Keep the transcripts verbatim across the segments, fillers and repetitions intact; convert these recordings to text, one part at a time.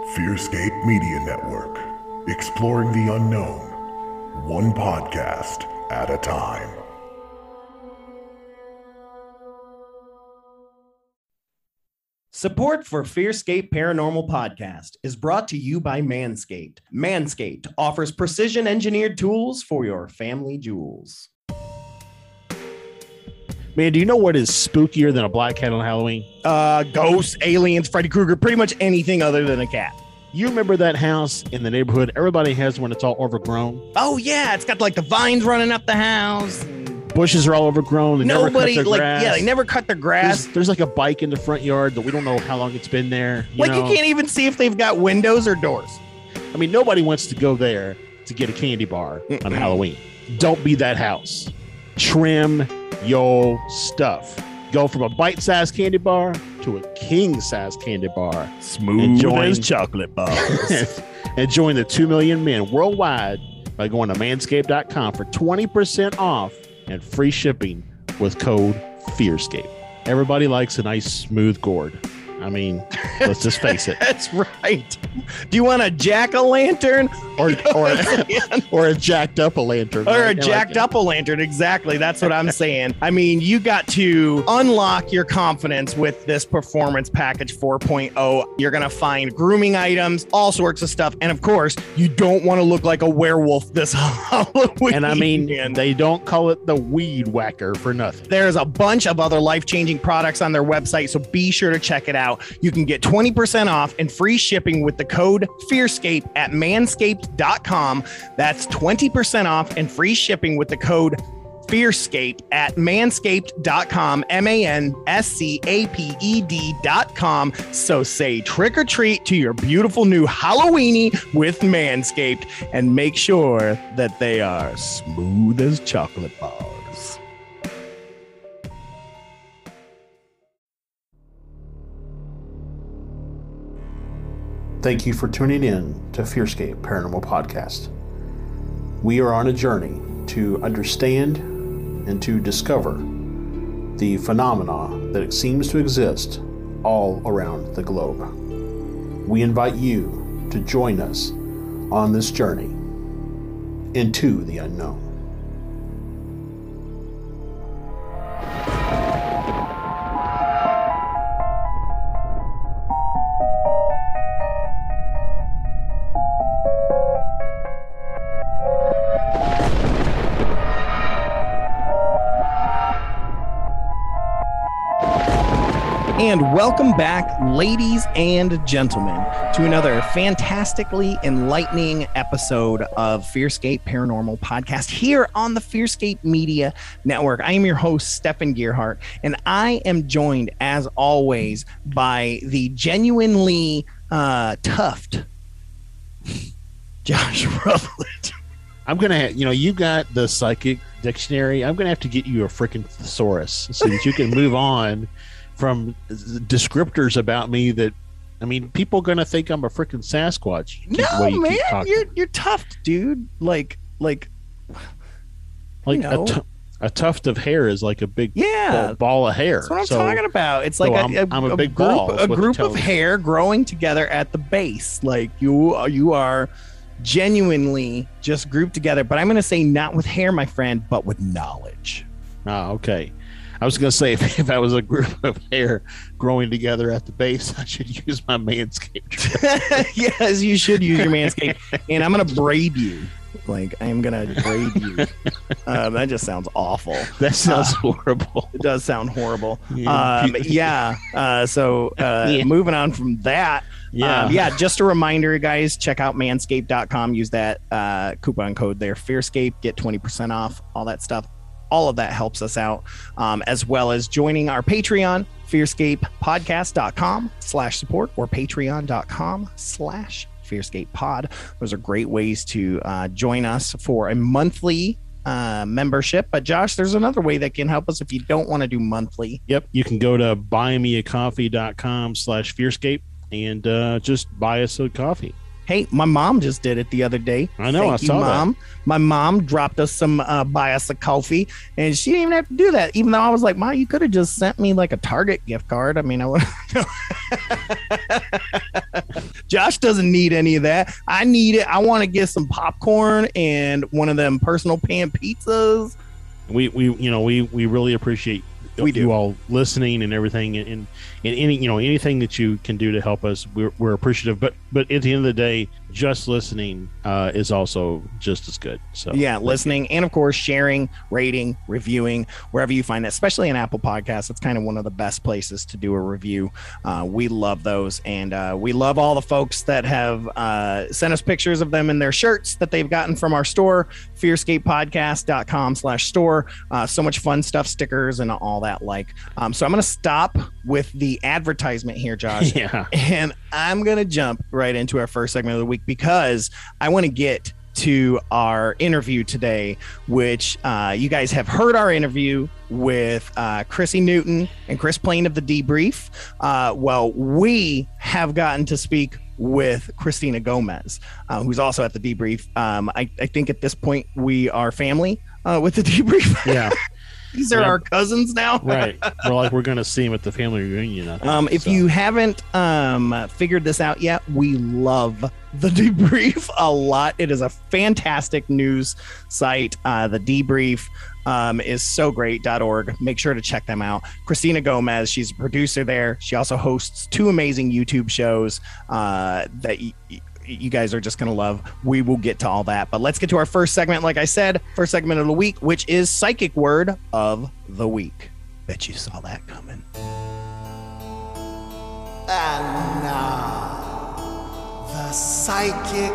Fearscape Media Network, exploring the unknown, one podcast at a time. Support for Fearscape Paranormal Podcast is brought to you by Manscaped. Manscaped offers precision-engineered tools for your family jewels. Man, do you know what is spookier than a black cat on Halloween? Uh, ghosts, aliens, Freddy Krueger, pretty much anything other than a cat. You remember that house in the neighborhood everybody has when it's all overgrown? Oh, yeah. It's got like the vines running up the house. Bushes are all overgrown. They Nobody, never cut their like, grass. yeah, they never cut their grass. There's, there's like a bike in the front yard that we don't know how long it's been there. You like, know? you can't even see if they've got windows or doors. I mean, nobody wants to go there to get a candy bar Mm-mm. on Halloween. Don't be that house. Trim your stuff. Go from a bite-sized candy bar to a king-sized candy bar. Smooth as chocolate bars. And join the two million men worldwide by going to manscaped dot com for twenty percent off and free shipping with code FEARSCAPE. Everybody likes a nice smooth gourd. I mean, let's just face it. That's right. Do you want a jack-o'-lantern or or or a jacked up a lantern? Or right? a jacked like up a lantern? Exactly. That's what I'm saying. I mean, you got to unlock your confidence with this performance package four point oh. You're going to find grooming items, all sorts of stuff. And of course, you don't want to look like a werewolf this Halloween. And I mean, they don't call it the weed whacker for nothing. There's a bunch of other life-changing products on their website, so be sure to check it out. You can get twenty percent off and free shipping with the code FEARSCAPE at manscaped dot com. That's twenty percent off and free shipping with the code FEARSCAPE at manscaped dot com, M A N S C A P E D dot com. So say trick or treat to your beautiful new Halloweeny with Manscaped and make sure that they are smooth as chocolate bars. Thank you for tuning in to Fearscape Paranormal Podcast. We are on a journey to understand and to discover the phenomena that seems to exist all around the globe. We invite you to join us on this journey into the unknown. And welcome back, ladies and gentlemen, to another fantastically enlightening episode of Fearscape Paranormal Podcast here on the Fearscape Media Network. I am your host, Stefan Gearhart, and I am joined, as always, by the genuinely uh, toughed Josh Rutledge. I'm going to, you know, you got the psychic dictionary. I'm going to have to get you a freaking thesaurus so that you can move on from descriptors about me that, I mean, people are going to think I'm a freaking Sasquatch. Keep, no, you man, you're you're tough, dude. Like, like, like you know. a, t- a tuft of hair is like a big yeah, ball, ball of hair. That's what I'm so, talking about. It's like so a, I'm, a, I'm a, a big group, ball. a group of hair growing together at the base. Like you, you are genuinely just grouped together. But I'm going to say not with hair, my friend, but with knowledge. Ah, okay. I was going to say, if, if I was a group of hair growing together at the base, I should use my Manscaped. Yes, you should use your Manscaped. And I'm going to braid you. Like, I am going to braid you. Um, that just sounds awful. That sounds uh, horrible. It does sound horrible. Yeah. Um, yeah. Uh, so uh, yeah. Moving on from that. Yeah. Um, yeah. Just a reminder, guys, check out manscaped dot com. Use that uh, coupon code there, Fearscape. Get twenty percent off, all that stuff. All of that helps us out, um, as well as joining our Patreon, fearscape podcast dot com slash support or patreon dot com slash fearscape pod. Those are great ways to uh, join us for a monthly uh, membership. But Josh, there's another way that can help us if you don't want to do monthly. Yep. You can go to buy me a coffee dot com slash fearscape and uh, just buy us a coffee. Hey, my mom just did it the other day. I know, Thank I you, saw mom. that. My mom dropped us some, uh, buy us a coffee, and she didn't even have to do that. Even though I was like, Mom, you could have just sent me like a Target gift card. I mean, I would. Josh doesn't need any of that. I need it. I want to get some popcorn and one of them personal pan pizzas. We, we, you know, we, we really appreciate we do. you all listening and everything, and, and, and any, you know, anything that you can do to help us, we're, we're appreciative. But, but at the end of the day, just listening uh, is also just as good. So yeah, listening and of course sharing, rating, reviewing wherever you find that, especially in Apple Podcasts. It's kind of one of the best places to do a review. Uh, we love those, and uh, we love all the folks that have uh, sent us pictures of them in their shirts that they've gotten from our store, fearscape podcast dot com slash store. Uh, so much fun stuff, stickers and all that like. Um, so I'm going to stop with the advertisement here, Josh. Yeah, and I'm going to jump right into our first segment of the week, because I want to get to our interview today, which uh, you guys have heard our interview with uh, Chrissy Newton and Chris Plain of the Debrief. Uh, well, we have gotten to speak with Christina Gomez, uh, who's also at the Debrief. Um, I, I think at this point we are family uh, with the Debrief. Yeah. These are yeah. our cousins now. Right. We're like, we're going to see him at the family reunion. I think, um, if so. you haven't um, figured this out yet, we love the Debrief a lot. It is a fantastic news site. Uh, the Debrief um, is so great dot org. Make sure to check them out. Christina Gomez, she's a producer there. She also hosts two amazing YouTube shows uh, that y- y- you guys are just going to love. We will get to all that, but let's get to our first segment. Like I said, first segment of the week, which is Psychic Word of the Week. Bet you saw that coming. And now, the Psychic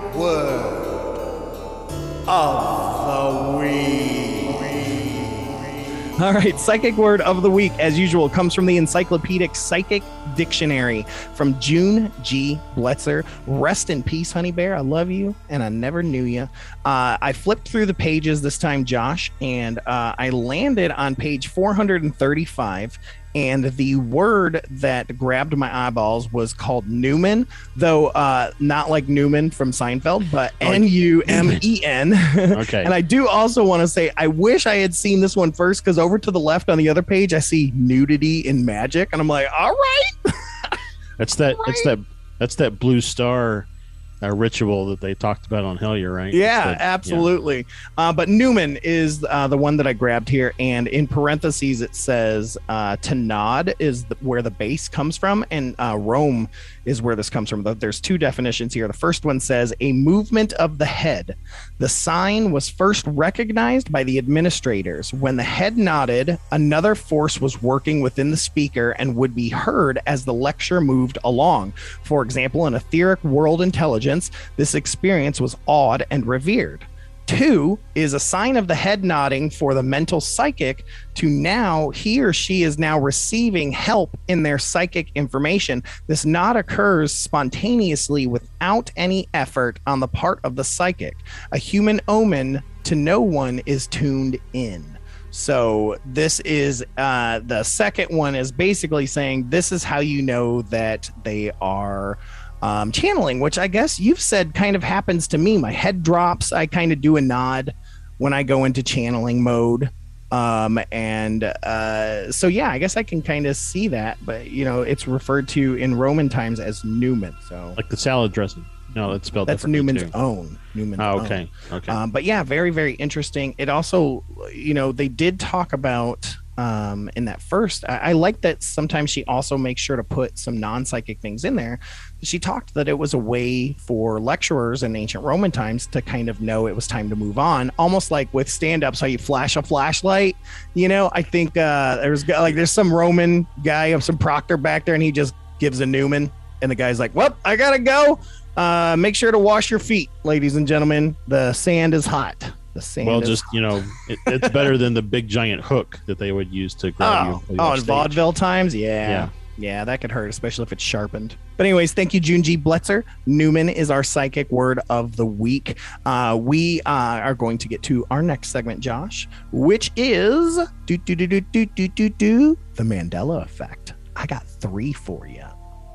Word of the Week. All right, Psychic Word of the Week, as usual, comes from the Encyclopedic Psychic Dictionary from June G. Bletzer. Rest in peace, Honey Bear. I love you, and I never knew you. Uh, I flipped through the pages this time, Josh, and uh, I landed on page four hundred thirty-five. And the word that grabbed my eyeballs was called Newman, though uh, not like Newman from Seinfeld, but Oh, N U M E N. Okay. And I do also want to say, I wish I had seen this one first, because over to the left on the other page, I see nudity in magic. And I'm like, all right. That's that. Right. That's that. That's that blue star uh, ritual that they talked about on Hellier, right? Yeah, That- absolutely. Yeah. Uh, but Newman is uh, the one that I grabbed here, and in parentheses it says uh, to nod is the, where the base comes from, and uh, Rome is where this comes from. There's two definitions here. The first one says a movement of the head. The sign was first recognized by the administrators. When the head nodded, another force was working within the speaker and would be heard as the lecture moved along. For example, an etheric world intelligence, this experience was awed and revered. Two is a sign of the head nodding for the mental psychic to now he or she is now receiving help in their psychic information. This nod occurs spontaneously without any effort on the part of the psychic. A human omen to no one is tuned in. So this is uh, the second one is basically saying this is how you know that they are Um, channeling, which I guess you've said kind of happens to me. My head drops. I kind of do a nod when I go into channeling mode. Um, and uh, so, yeah, I guess I can kind of see that. But, you know, it's referred to in Roman times as Newman. So Like the salad dressing. No, it's spelled that's differently, Newman's too. own. Newman's Oh, own. okay. Okay. Um, but yeah, very, very interesting. It also, you know, they did talk about um, in that first, I, I like that sometimes she also makes sure to put some non-psychic things in there. She talked that it was a way for lecturers in ancient Roman times to kind of know it was time to move on, almost like with stand-ups, how you flash a flashlight. You know, I think uh, there's like there's some Roman guy, some proctor back there, and he just gives a Newman, and the guy's like, well, I gotta go. Uh, make sure to wash your feet, ladies and gentlemen. The sand is hot. The sand well, is just, you know, it, it's better than the big giant hook that they would use to grab Oh, you. oh, on in stage. vaudeville times? Yeah. Yeah. Yeah, that could hurt, especially if it's sharpened. But anyways, thank you, June G. Bletzer. Newman is our psychic word of the week. Uh, we uh, are going to get to our next segment, Josh, which is do, do, do, do, do, do, do, do, the Mandela effect. I got three for you.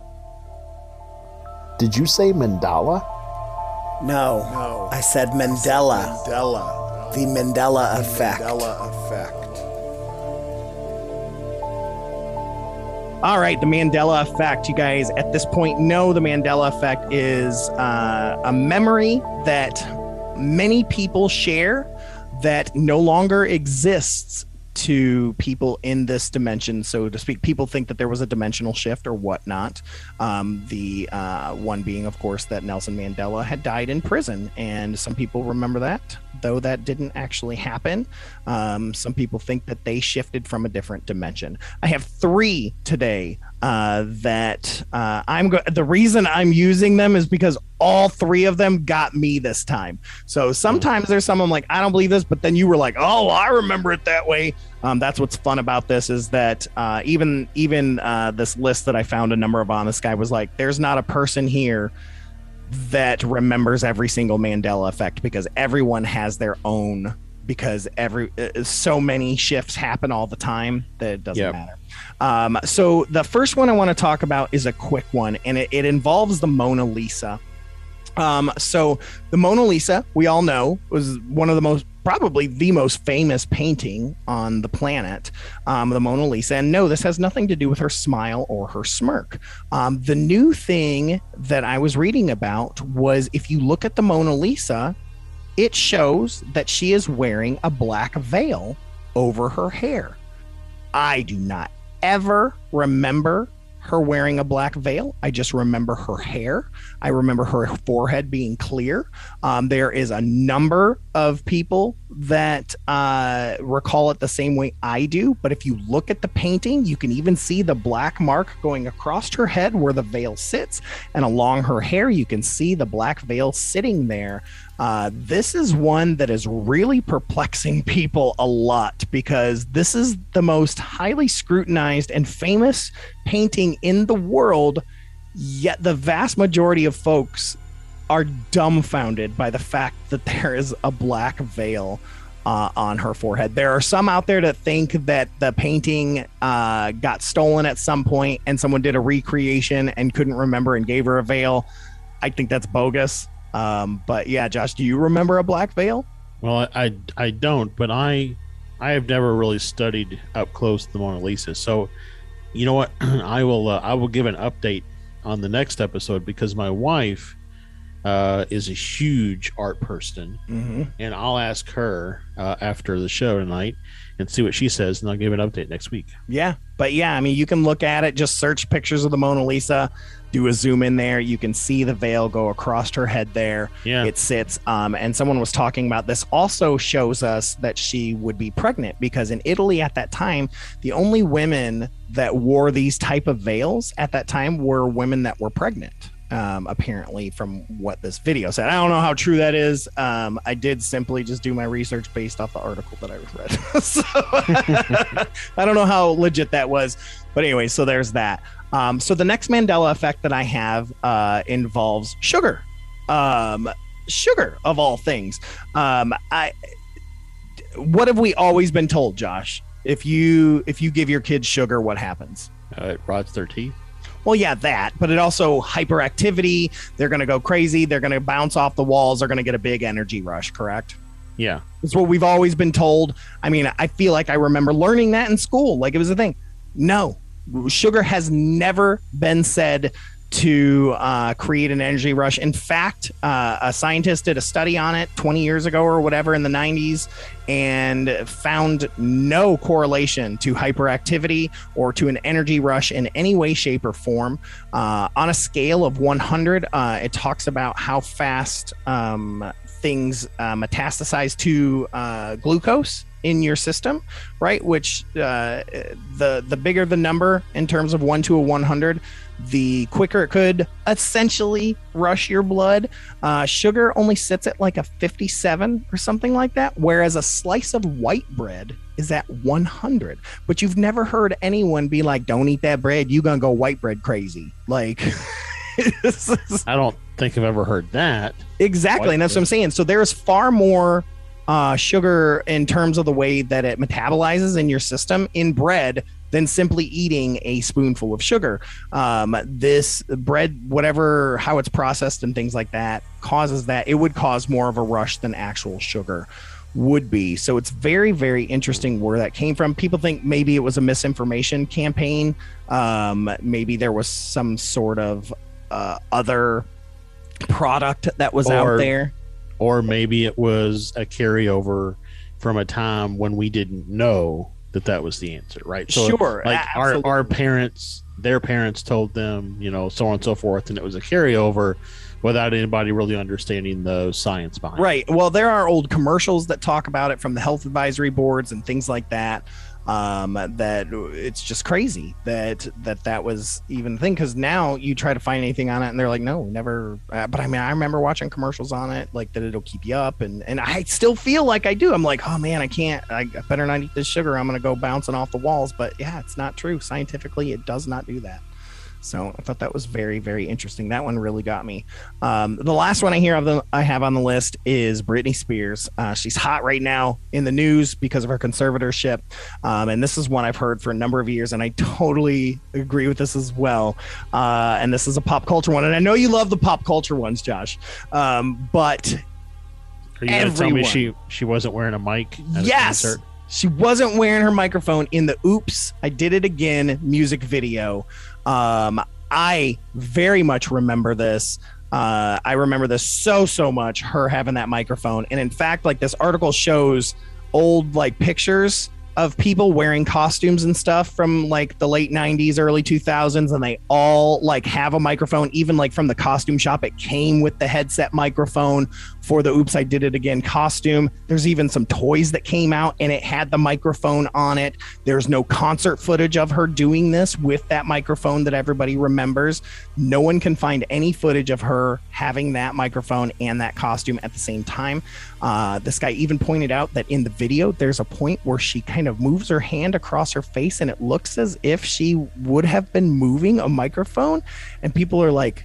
Did you say mandala? No, no. I said Mandela. Mandela. The Mandela effect. Mandela effect. All right, the Mandela effect. You guys at this point know the Mandela effect is uh, a memory that many people share that no longer exists to people in this dimension, so to speak. People think that there was a dimensional shift or whatnot. Um, the uh, one being, of course, that Nelson Mandela had died in prison, and some people remember that, though that didn't actually happen. Um, some people think that they shifted from a different dimension. I have three today uh, that uh, I'm go- the reason I'm using them is because all three of them got me this time. So sometimes there's some I'm like, I don't believe this, but then you were like, oh, I remember it that way. Um, that's what's fun about this is that uh, even even uh, this list that I found a number of on, this guy was like, there's not a person here that remembers every single Mandela effect, because everyone has their own, because every uh, so many shifts happen all the time that it doesn't yep. matter. Um, so the first one I want to talk about is a quick one, and it, it involves the Mona Lisa. Um, so the Mona Lisa, we all know, was one of the most, probably the most famous painting on the planet, um, the Mona Lisa. And no, this has nothing to do with her smile or her smirk. Um, the new thing that I was reading about was, if you look at the Mona Lisa, it shows that she is wearing a black veil over her hair. I do not ever remember her wearing a black veil. I just remember her hair. I remember her forehead being clear. Um, there is a number of people that uh, recall it the same way I do. But if you look at the painting, you can even see the black mark going across her head where the veil sits. And along her hair, you can see the black veil sitting there. Uh, this is one that is really perplexing people a lot, because this is the most highly scrutinized and famous painting in the world, yet the vast majority of folks are dumbfounded by the fact that there is a black veil uh, on her forehead. There are some out there that think that the painting uh, got stolen at some point and someone did a recreation and couldn't remember and gave her a veil. I think that's bogus. Um, but yeah, Josh, do you remember a black veil? Well, I, I, I don't, but I I have never really studied up close the Mona Lisa. So, you know what? I will uh, I will give an update on the next episode, because my wife uh, is a huge art person, mm-hmm. and I'll ask her uh, after the show tonight and see what she says, and I'll give an update next week. Yeah, but yeah, I mean, you can look at it, just search pictures of the Mona Lisa, do a zoom in there, you can see the veil go across her head there. Yeah. It sits. Um, and someone was talking about this also shows us that she would be pregnant, because in Italy at that time, the only women that wore these type of veils at that time were women that were pregnant. Um, apparently, from what this video said. I don't know how true that is. Um, I did simply just do my research based off the article that I read. So I don't know how legit that was. But anyway, so there's that. Um, so the next Mandela effect that I have uh, involves sugar. Um, sugar, of all things. Um, I. What have we always been told, Josh? If you if you give your kids sugar, what happens? Uh, it rots their teeth. Well, yeah, that, but it also hyperactivity. They're going to go crazy. They're going to bounce off the walls. They're going to get a big energy rush, correct? Yeah. It's what we've always been told. I mean, I feel like I remember learning that in school. Like it was a thing. No, sugar has never been said to uh, create an energy rush. In fact, uh, a scientist did a study on it twenty years ago or whatever in the nineties and found no correlation to hyperactivity or to an energy rush in any way, shape, or form. Uh, on a scale of one hundred, uh, it talks about how fast um, things uh, metastasize to uh, glucose in your system, right? Which uh, the the bigger the number in terms of one to a one hundred, the quicker it could essentially rush your blood. Uh, sugar only sits at like a fifty-seven or something like that, whereas a slice of white bread is at one hundred. But you've never heard anyone be like, don't eat that bread, you gonna go white bread crazy. Like, I don't think I've ever heard that. Exactly, white and that's bread. What I'm saying. So there's far more uh, sugar in terms of the way that it metabolizes in your system in bread than simply eating a spoonful of sugar. Um, this bread, whatever, how it's processed and things like that, causes that. It would cause more of a rush than actual sugar would be. So it's very, very interesting where that came from. People think maybe it was a misinformation campaign. Um, maybe there was some sort of uh, other product that was or, out there. Or maybe it was a carryover from a time when we didn't know that that was the answer, right? So sure. Like our, our absolutely. parents, their parents told them, you know, so on and so forth, and it was a carryover without anybody really understanding the science behind it. Right. Well, there are old commercials that talk about it from the health advisory boards and things like that. Um, that it's just crazy that that that was even a thing, because now you try to find anything on it and they're like, no, never. Uh, but I mean, I remember watching commercials on it, like that it'll keep you up, and and I still feel like I do. I'm like, oh man, I can't. I better not eat this sugar. I'm gonna go bouncing off the walls. But yeah, it's not true. Scientifically, it does not do that. So I thought that was very, very interesting. That one really got me. Um, the last one I hear of the I have on the list is Britney Spears. Uh, she's hot right now in the news because of her conservatorship. Um, and this is one I've heard for a number of years, and I totally agree with this as well. Uh, and this is a pop culture one. And I know you love the pop culture ones, Josh. Um, but Are you going to tell me she, she wasn't wearing a mic at yes, a concert? She wasn't wearing her microphone in the Oops, I Did It Again music video. Um, I very much remember this. Uh, I remember this so, so much, her having that microphone. And in fact, like this article shows old like pictures of people wearing costumes and stuff from like the late nineties, early two thousands, and they all like have a microphone. Even like from the costume shop, it came with the headset microphone for the Oops, I Did It Again costume. There's even some toys that came out and it had the microphone on it. There's no concert footage of her doing this with that microphone that everybody remembers. No one can find any footage of her having that microphone and that costume at the same time. Uh, this guy even pointed out that in the video, there's a point where she kind of moves her hand across her face and it looks as if she would have been moving a microphone. And people are like,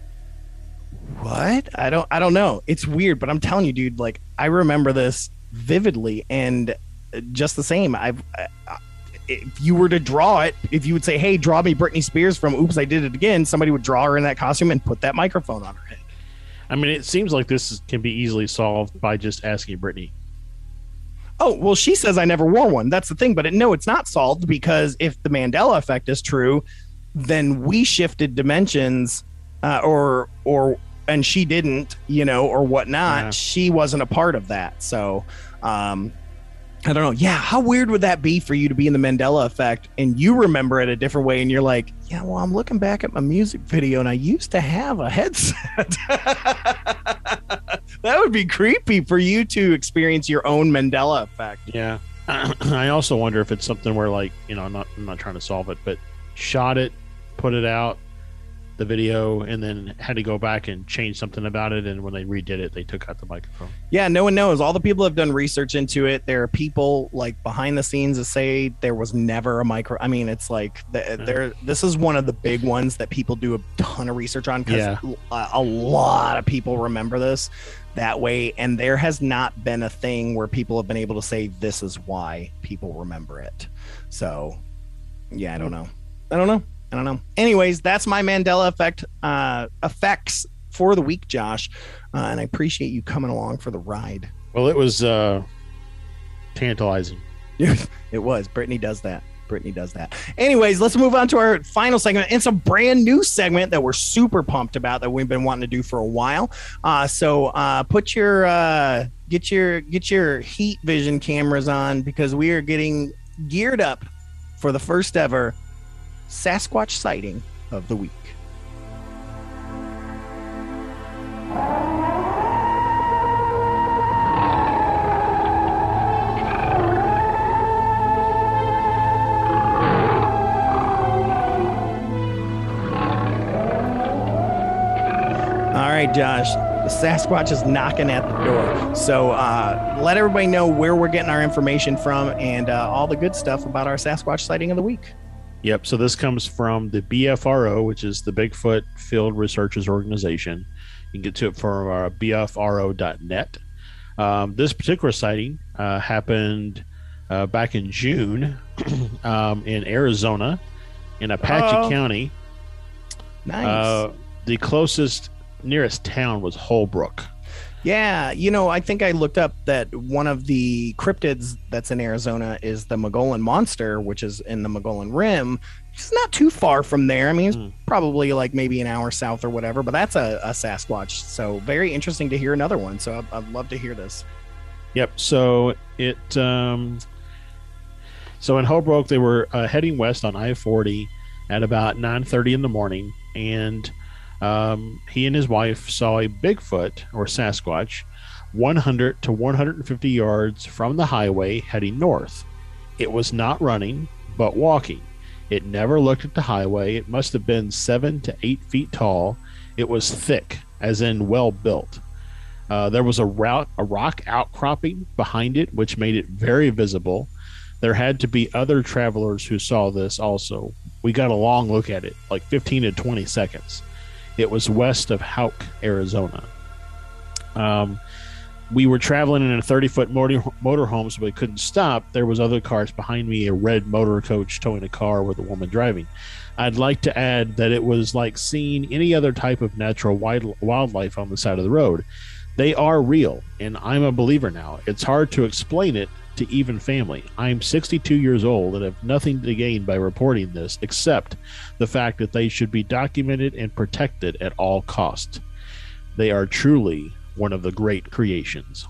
what? I don't, I don't know. It's weird, but I'm telling you, dude, like I remember this vividly, and just the same. I've, I, if you were to draw it, if you would say, hey, draw me Britney Spears from Oops, I Did It Again, somebody would draw her in that costume and put that microphone on her head. I mean, it seems like this is, can be easily solved by just asking Britney. Oh, well, she says I never wore one. That's the thing. But it, no, it's not solved, because if the Mandela effect is true, then we shifted dimensions uh, or, or, and she didn't, you know, or whatnot. Yeah. She wasn't a part of that. So, um, I don't know. Yeah. How weird would that be for you to be in the Mandela effect and you remember it a different way? And you're like, yeah, well, I'm looking back at my music video and I used to have a headset. That would be creepy for you to experience your own Mandela effect. Yeah. I also wonder if it's something where, like, you know, I'm not, I'm not trying to solve it, but shot it, put it out, the video, and then had to go back and change something about it. And when they redid it, they took out the microphone. Yeah, no one knows. All the people have done research into it. There are people like behind the scenes that say there was never a micro. I mean, it's like the, there. This is one of the big ones that people do a ton of research on, because yeah. a, a lot of people remember this that way. And there has not been a thing where people have been able to say this is why people remember it. So, yeah, I don't know. I don't know. I don't know. Anyways, that's my Mandela effect uh, effects for the week, Josh. Uh, and I appreciate you coming along for the ride. Well, it was uh, tantalizing. It was. Brittany does that. Brittany does that. Anyways, let's move on to our final segment. It's a brand new segment that we're super pumped about, that we've been wanting to do for a while. Uh, so uh, put your uh, get your get your heat vision cameras on, because we are getting geared up for the first ever Sasquatch sighting of the week. All right, Josh, the Sasquatch is knocking at the door. So uh, let everybody know where we're getting our information from and uh, all the good stuff about our Sasquatch sighting of the week. Yep. So this comes from the B F R O, which is the Bigfoot Field Researchers Organization. You can get to it from our B F R O dot net. Um, this particular sighting uh, happened uh, back in June um, in Arizona, in Apache oh, County. Nice. Uh, the closest, nearest town was Holbrook. Yeah, you know, I think I looked up that one of the cryptids that's in Arizona is the Mogollon Monster, which is in the Mogollon Rim. It's not too far from there. I mean, it's mm. probably like maybe an hour south or whatever, but that's a, a Sasquatch. So very interesting to hear another one. So I'd, I'd love to hear this. Yep. So it, um, so in Holbrook, they were uh, heading west on I forty at about nine thirty in the morning, and um, he and his wife saw a Bigfoot or Sasquatch one hundred to one hundred fifty yards from the highway heading north. It was not running, but walking. It never looked at the highway. It must have been seven to eight feet tall. It was thick, as in well built. Uh, there was a, route, a rock outcropping behind it, which made it very visible. There had to be other travelers who saw this also. We got a long look at it, like fifteen to twenty seconds. It was west of Houck, Arizona. Um, we were traveling in a thirty-foot motor motorhome, so we couldn't stop. There was other cars behind me, a red motor coach towing a car with a woman driving. I'd like to add that it was like seeing any other type of natural wild, wildlife on the side of the road. They are real, and I'm a believer now. It's hard to explain it to even family. I'm sixty-two years old and have nothing to gain by reporting this except the fact that they should be documented and protected at all costs. They are truly one of the great creations.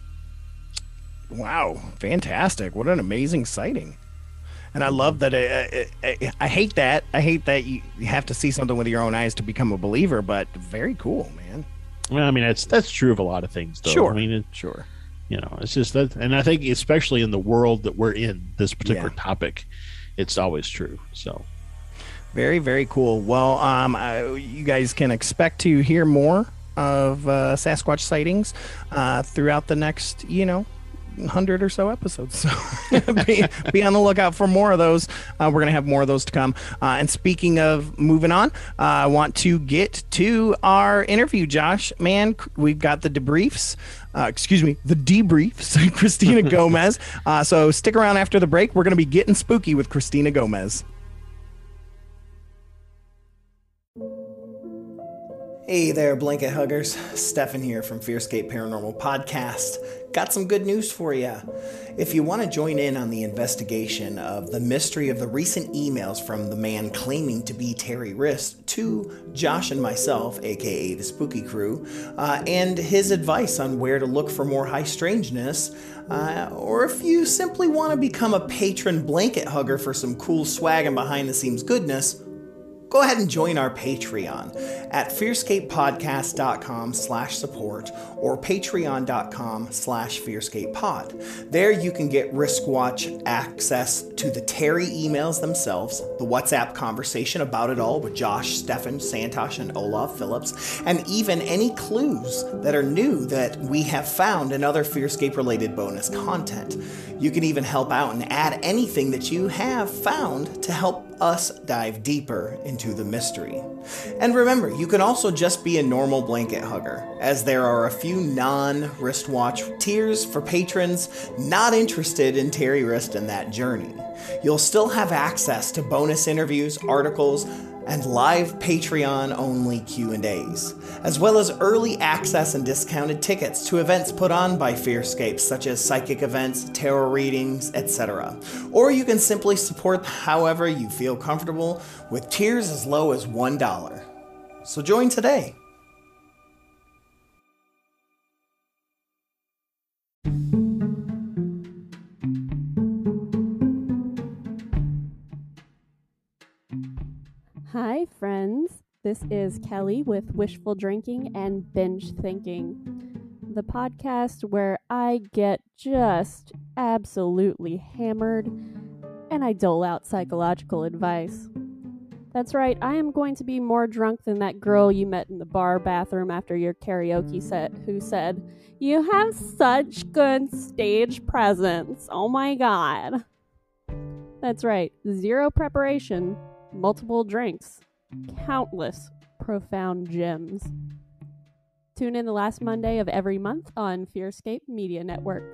Wow, fantastic. What an amazing sighting. And I love that. I, I, I hate that. I hate that you have to see something with your own eyes to become a believer, but very cool, man. Well, I mean, that's that's true of a lot of things, though. Sure. I mean, it, sure. You know, it's just that, and I think especially in the world that we're in, this particular yeah. topic, it's always true. So, very, very cool. Well, um, I, you guys can expect to hear more of uh, Sasquatch sightings uh, throughout the next, you know, hundred or so episodes. So be, be on the lookout for more of those. Uh, we're going to have more of those to come. Uh, and speaking of moving on, uh, I want to get to our interview, Josh. Man, we've got the debriefs. Uh, excuse me, the debriefs, Christina Gomez. Uh, so stick around after the break. We're going to be getting spooky with Christina Gomez. Hey there, blanket huggers. Stefan here from Fearscape Paranormal Podcast. Got some good news for you. If you want to join in on the investigation of the mystery of the recent emails from the man claiming to be Terry Wrist to Josh and myself, aka the Spooky Crew, uh, and his advice on where to look for more high strangeness, uh, or if you simply want to become a patron blanket hugger for some cool swag and behind the scenes goodness, go ahead and join our Patreon at fearscapepodcast.com slash support or patreon.com slash fearscapepod. There you can get Riskwatch access to the Terry emails themselves, the WhatsApp conversation about it all with Josh, Stefan, Santosh, and Olaf Phillips, and even any clues that are new that we have found in other Fearscape-related bonus content. You can even help out and add anything that you have found to help us dive deeper into the mystery. And remember, you can also just be a normal blanket hugger, as there are a few non-wristwatch tiers for patrons not interested in Terry Wrist and that journey. You'll still have access to bonus interviews, articles, and live Patreon-only Q and A's, as well as early access and discounted tickets to events put on by Fearscape, such as psychic events, tarot readings, et cetera. Or you can simply support however you feel comfortable, with tiers as low as one dollar. So join today. Hi, friends. This is Kelly with Wishful Drinking and Binge Thinking, the podcast where I get just absolutely hammered and I dole out psychological advice. That's right, I am going to be more drunk than that girl you met in the bar bathroom after your karaoke set who said, "You have such good stage presence. Oh my god." That's right, zero preparation, multiple drinks, countless profound gems. Tune in the last Monday of every month on Fearscape Media Network.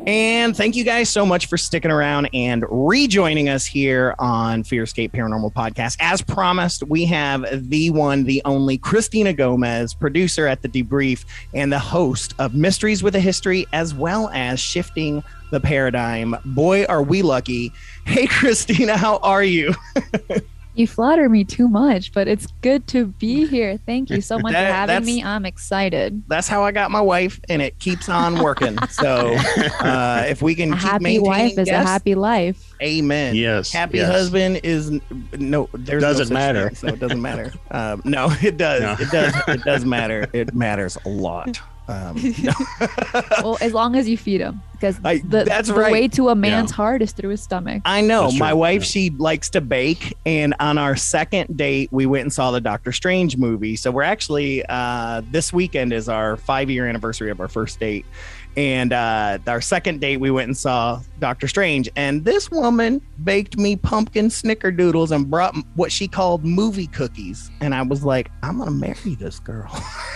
And thank you guys so much for sticking around and rejoining us here on Fearscape Paranormal Podcast. As promised, we have the one, the only Christina Gomez, producer at The Debrief and the host of Mysteries with a History, as well as Shifting the Paradigm. Boy, are we lucky. Hey, Christina, how are you? You flatter me too much, but it's good to be here. Thank you so much That- for having that's- me. I'm excited. That's how I got my wife, and it keeps on working. So uh, if we can A keep happy maintaining wife is guests, a happy life. amen. Yes, Happy yes. husband is n- no. There's no Doesn't such matter. thing, so it doesn't matter. Um, no, it does. No. It does. It does matter. It matters a lot. Um, Well, as long as you feed him, because I- the, that's the right. way to a man's Yeah. heart is through his stomach. I know That's my true, wife. yeah. She likes to bake, and on our second date, we went and saw the Doctor Strange movie. So we're actually uh, this weekend is our five year anniversary of our first date, and uh, our second date we went and saw Doctor Strange. And this woman baked me pumpkin snickerdoodles and brought m- what she called movie cookies, and I was like, I'm gonna marry this girl.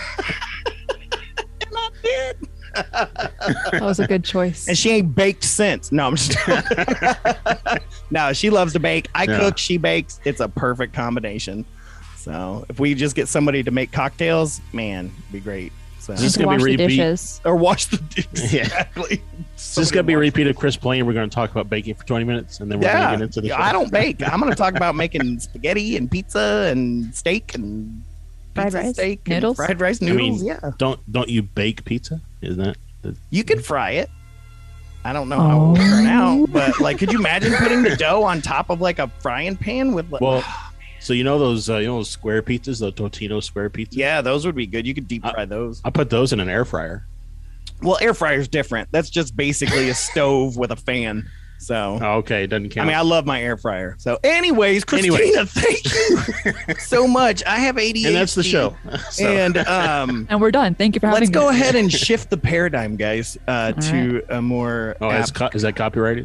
And I did. That was a good choice. And she ain't baked since. No, I'm just no, she loves to bake. I Yeah. cook, she bakes. It's a perfect combination. So if we just get somebody to make cocktails, man, it'd be great. So This is Just gonna wash be the repeat. dishes. or wash the dishes. Yeah. Exactly. This is going to be a repeat of Chris playing. We're going to talk about baking for twenty minutes, and then we're Yeah, going to get into the show. I don't bake. I'm going to talk about making spaghetti and pizza and steak and Fried pizza rice, steak and noodles. fried rice I noodles. mean, yeah, don't don't you bake pizza? Isn't that? the- you can fry it. I don't know how it will turn out, but like, could you imagine putting the dough on top of like a frying pan with like, Well, so you know those uh, you know those square pizzas, the Totino square pizzas. yeah, those would be good. You could deep Uh, fry those. I put those in an air fryer. Well, air fryer's different. That's just basically a stove with a fan. So, Oh, okay, it doesn't I count. mean, I love my air fryer. So, anyways, Christina, Anyways. thank you so much. I have A D H D. and that's the show. So- And um, And we're done. Thank you for having let's me. go ahead and shift the paradigm, guys, uh, All to a more. oh, is, apt- co- is that copyrighted?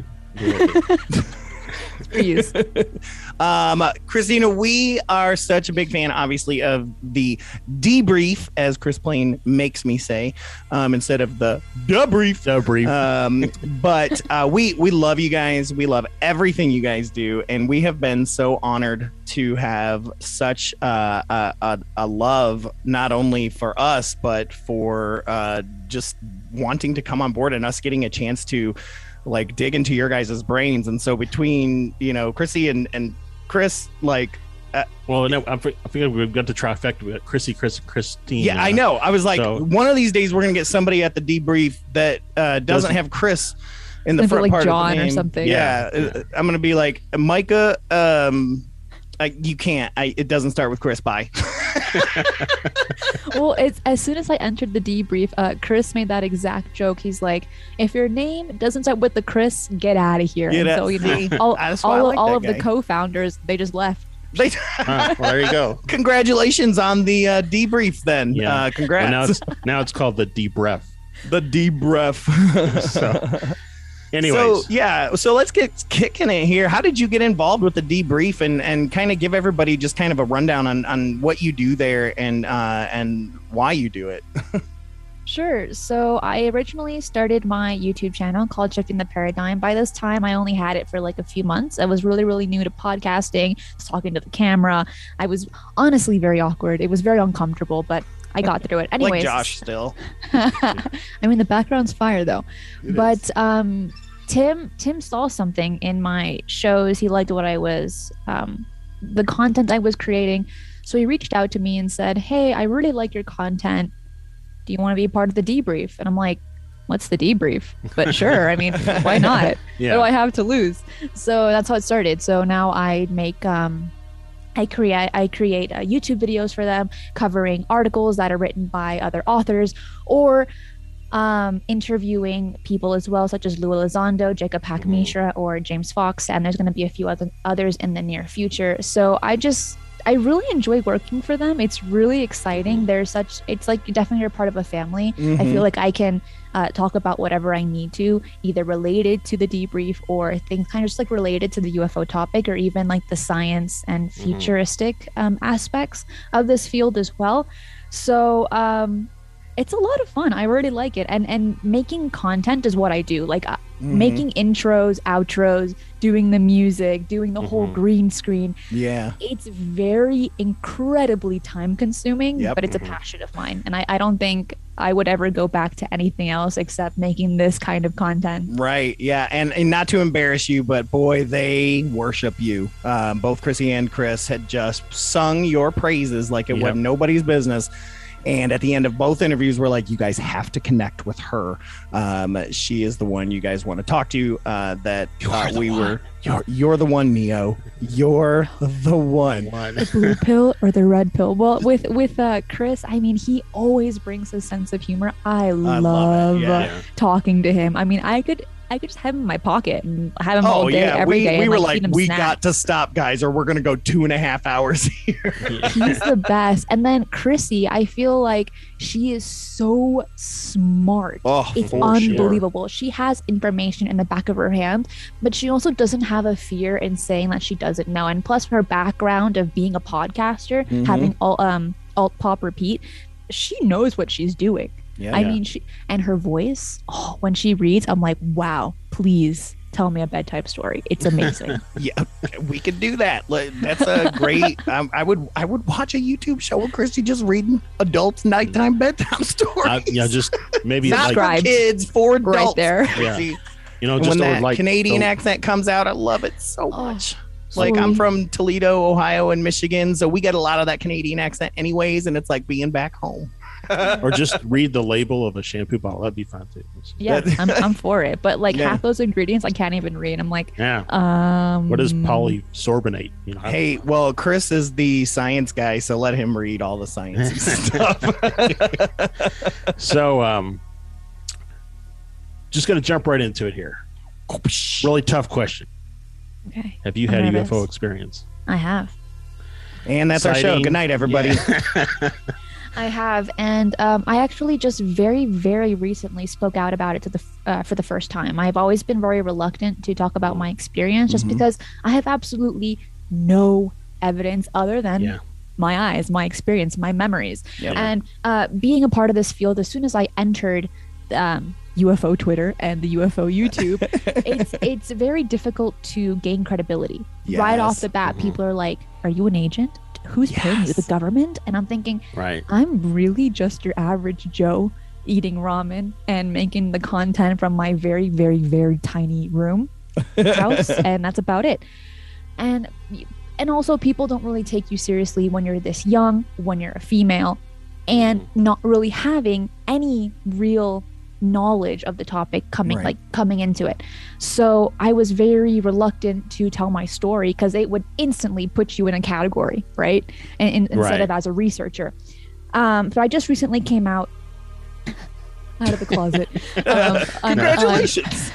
Please. Um, Christina, we are such a big fan, obviously, of the debrief, as Chris Plain makes me say, um, instead of the debrief. So brief. Um, but uh, we we love you guys. We love everything you guys do, and we have been so honored to have such uh, a, a, a love, not only for us, but for uh, just wanting to come on board and us getting a chance to like dig into your guys' brains. And so between, you know, Chrissy and, and Chris, like, well, no, I think I think we've got the trifecta. We got Chrissy, Chris, Christine. yeah, uh, I know. I was like, so- one of these days we're going to get somebody at the debrief that uh, doesn't Doesn't- have Chris in the Like, front like part John of the or name. something. Yeah, Yeah. uh, I'm going to be like, Micah, um, I, you can't. I, it doesn't start with Chris. Bye. Well, it's as soon as I entered the debrief, uh, Chris made that exact joke. He's like, "If your name doesn't start with the Chris, get out of here." Get And out. so you See? know, all, That's why I all, like all that of the guy. co-founders, they just left. They, Huh, well, there you go. congratulations on the uh, debrief. Then, Yeah. uh, Well, congrats. now it's now it's called the deep breath. the debrief. So, anyways, So yeah, so let's get kicking it here. How did you get involved with the debrief, and and kind of give everybody just kind of a rundown on on what you do there and uh and why you do it? Sure. So I originally started my YouTube channel called Shifting the Paradigm. By this time, I only had it for like a few months. I was really, really new to podcasting, talking to the camera. I was honestly very awkward. It was very uncomfortable, but I got through it. Anyways, Like Josh still. I mean, the background's fire though. It but is. um, Tim Tim saw something in my shows. He liked what I was, um, the content I was creating. So he reached out to me and said, "Hey, I really like your content. Do you want to be a part of the debrief?" And I'm like, "What's the debrief?" But sure, I mean, why not? What do yeah, I have to lose? So that's how it started. So now I make um I create I create uh, YouTube videos for them covering articles that are written by other authors, or um, interviewing people as well, such as Lou Elizondo, Jacob Hackmishra, or James Fox, and there's going to be a few other others in the near future. So I just I really enjoy working for them. It's really exciting. They're such, it's like definitely you're part of a family. I Mhm. feel like I can uh, talk about whatever I need to, either related to the debrief or things kind of just like related to the U F O topic, or even like the science and futuristic um, aspects of this field as well. So um, it's a lot of fun. I really like it. And and making content is what I do. Like uh, mm-hmm. making intros, outros, doing the music, doing the mm-hmm. whole green screen. Yeah. It's very incredibly time consuming, yep. but it's mm-hmm. a passion of mine. And I, I don't think I would ever go back to anything else except making this kind of content. Right. Yeah. And, and not to embarrass you, but boy, they worship you. Um, both Chrissy and Chris had just sung your praises like it yep. was nobody's business. And at the end of both interviews, we're like, you guys have to connect with her. Um, she is the one you guys want to talk to. Uh, that uh, we one. were. You're, you're the one, Neo. You're the one. The blue pill or the red pill? Well, with with uh, Chris, I mean, he always brings a sense of humor. I, I love, love yeah, yeah. talking to him. I mean, I could. I could just have him in my pocket and have him oh, all day, yeah. every we, day. We and, were like, like, we snacks. got to stop, guys, or we're going to go two and a half hours here. He's the best. And then Chrissy, I feel like she is so smart. Oh, it's unbelievable. Sure. She has information in the back of her hand, but she also doesn't have a fear in saying that she doesn't know. And plus her background of being a podcaster, mm-hmm. having all um alt pop repeat, she knows what she's doing. Yeah, I yeah. mean, she and her voice, oh, when she reads, I'm like, wow, please tell me a bedtime story. It's amazing. Yeah, we could do that. That's a great, um, I would I would watch a YouTube show with Christy just reading adults' nighttime bedtime stories. Uh, yeah, just maybe not like, for kids, for adults. Right there. Yeah. You know, and just when that like, Canadian the, accent comes out, I love it so oh, much. Like, I'm from Toledo, Ohio, and Michigan, so we get a lot of that Canadian accent anyways, and it's like being back home. Or just read the label of a shampoo bottle. That'd be fun too. Yeah, I'm, I'm for it. But like yeah. half those ingredients, I can't even read. I'm like, yeah. Um, what is polysorbonate? You know, hey, well, Chris is the science guy, so let him read all the science stuff. So, um, just gonna jump right into it here. Really tough question. Okay. Have you I'm had nervous. a U F O experience? I have. And that's Sighting. our show. Good night, everybody. Yeah. I have, and um, I actually just very, very recently spoke out about it to the uh, for the first time. I've always been very reluctant to talk about my experience, just mm-hmm. because I have absolutely no evidence other than yeah. my eyes, my experience, my memories. Yep. And uh, being a part of this field, as soon as I entered um, U F O Twitter and the U F O YouTube, it's it's very difficult to gain credibility. Yes. Right off the bat, Mm-hmm. people are like, "Are you an agent? Who's Yes. paying you? The government?" And I'm thinking, Right. I'm really just your average Joe eating ramen and making the content from my very, very, very tiny room house, and that's about it. And and also, people don't really take you seriously when you're this young, when you're a female, and not really having any real knowledge of the topic coming Right. like coming into it. So I was very reluctant to tell my story because it would instantly put you in a category, right? And, and instead Right. of as a researcher. Um, so I just recently came out out of the closet. Um, on, Congratulations.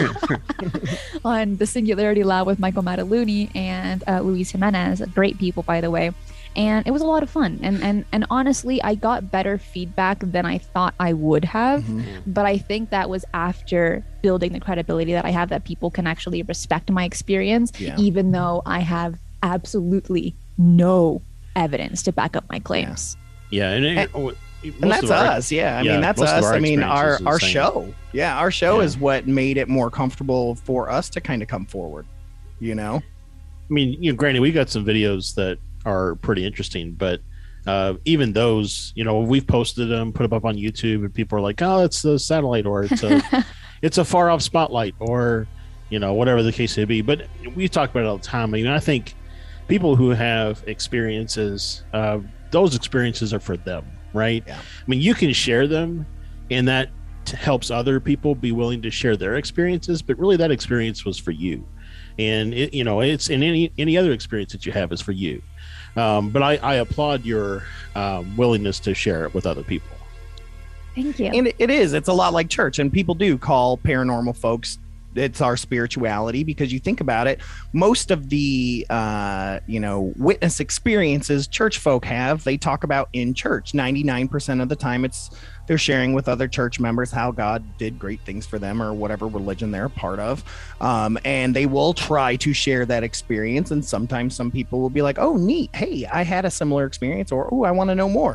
On, on the Singularity Lab with Michael Mataluni and uh, Luis Jimenez, great people, by the way. And it was a lot of fun. And and and honestly, I got better feedback than I thought I would have. Mm-hmm. But I think that was after building the credibility that I have, that people can actually respect my experience, Yeah. even though I have absolutely no evidence to back up my claims. Yeah, and, it, And- oh, most And that's of our- us. Yeah. I yeah, mean, that's most of us. our I mean, our, experiences are our the same. show. Yeah. Our show Yeah. is what made it more comfortable for us to kind of come forward, you know? I mean, you know, granted, we got some videos that are pretty interesting, but uh, even those, you know, we've posted them, put them up on YouTube, and people are like, "Oh, it's a satellite, or it's a, it's a far off spotlight, or you know, whatever the case may be." But we talk about it all the time. I mean, I think people who have experiences, uh, those experiences are for them, right? Yeah. I mean, you can share them, and that t- helps other people be willing to share their experiences. But really, that experience was for you, and it, you know, it's and any any other experience that you have is for you. Um, but I, I applaud your um, willingness to share it with other people. Thank you. And it, it is. It's a lot like church. And people do call paranormal folks, it's our spirituality, because you think about it, most of the, uh, you know, witness experiences church folk have, they talk about in church. ninety-nine percent of the time it's they're sharing with other church members how God did great things for them or whatever religion they're a part of. Um, and they will try to share that experience. And sometimes some people will be like, "Oh, neat. Hey, I had a similar experience," or "Oh, I want to know more."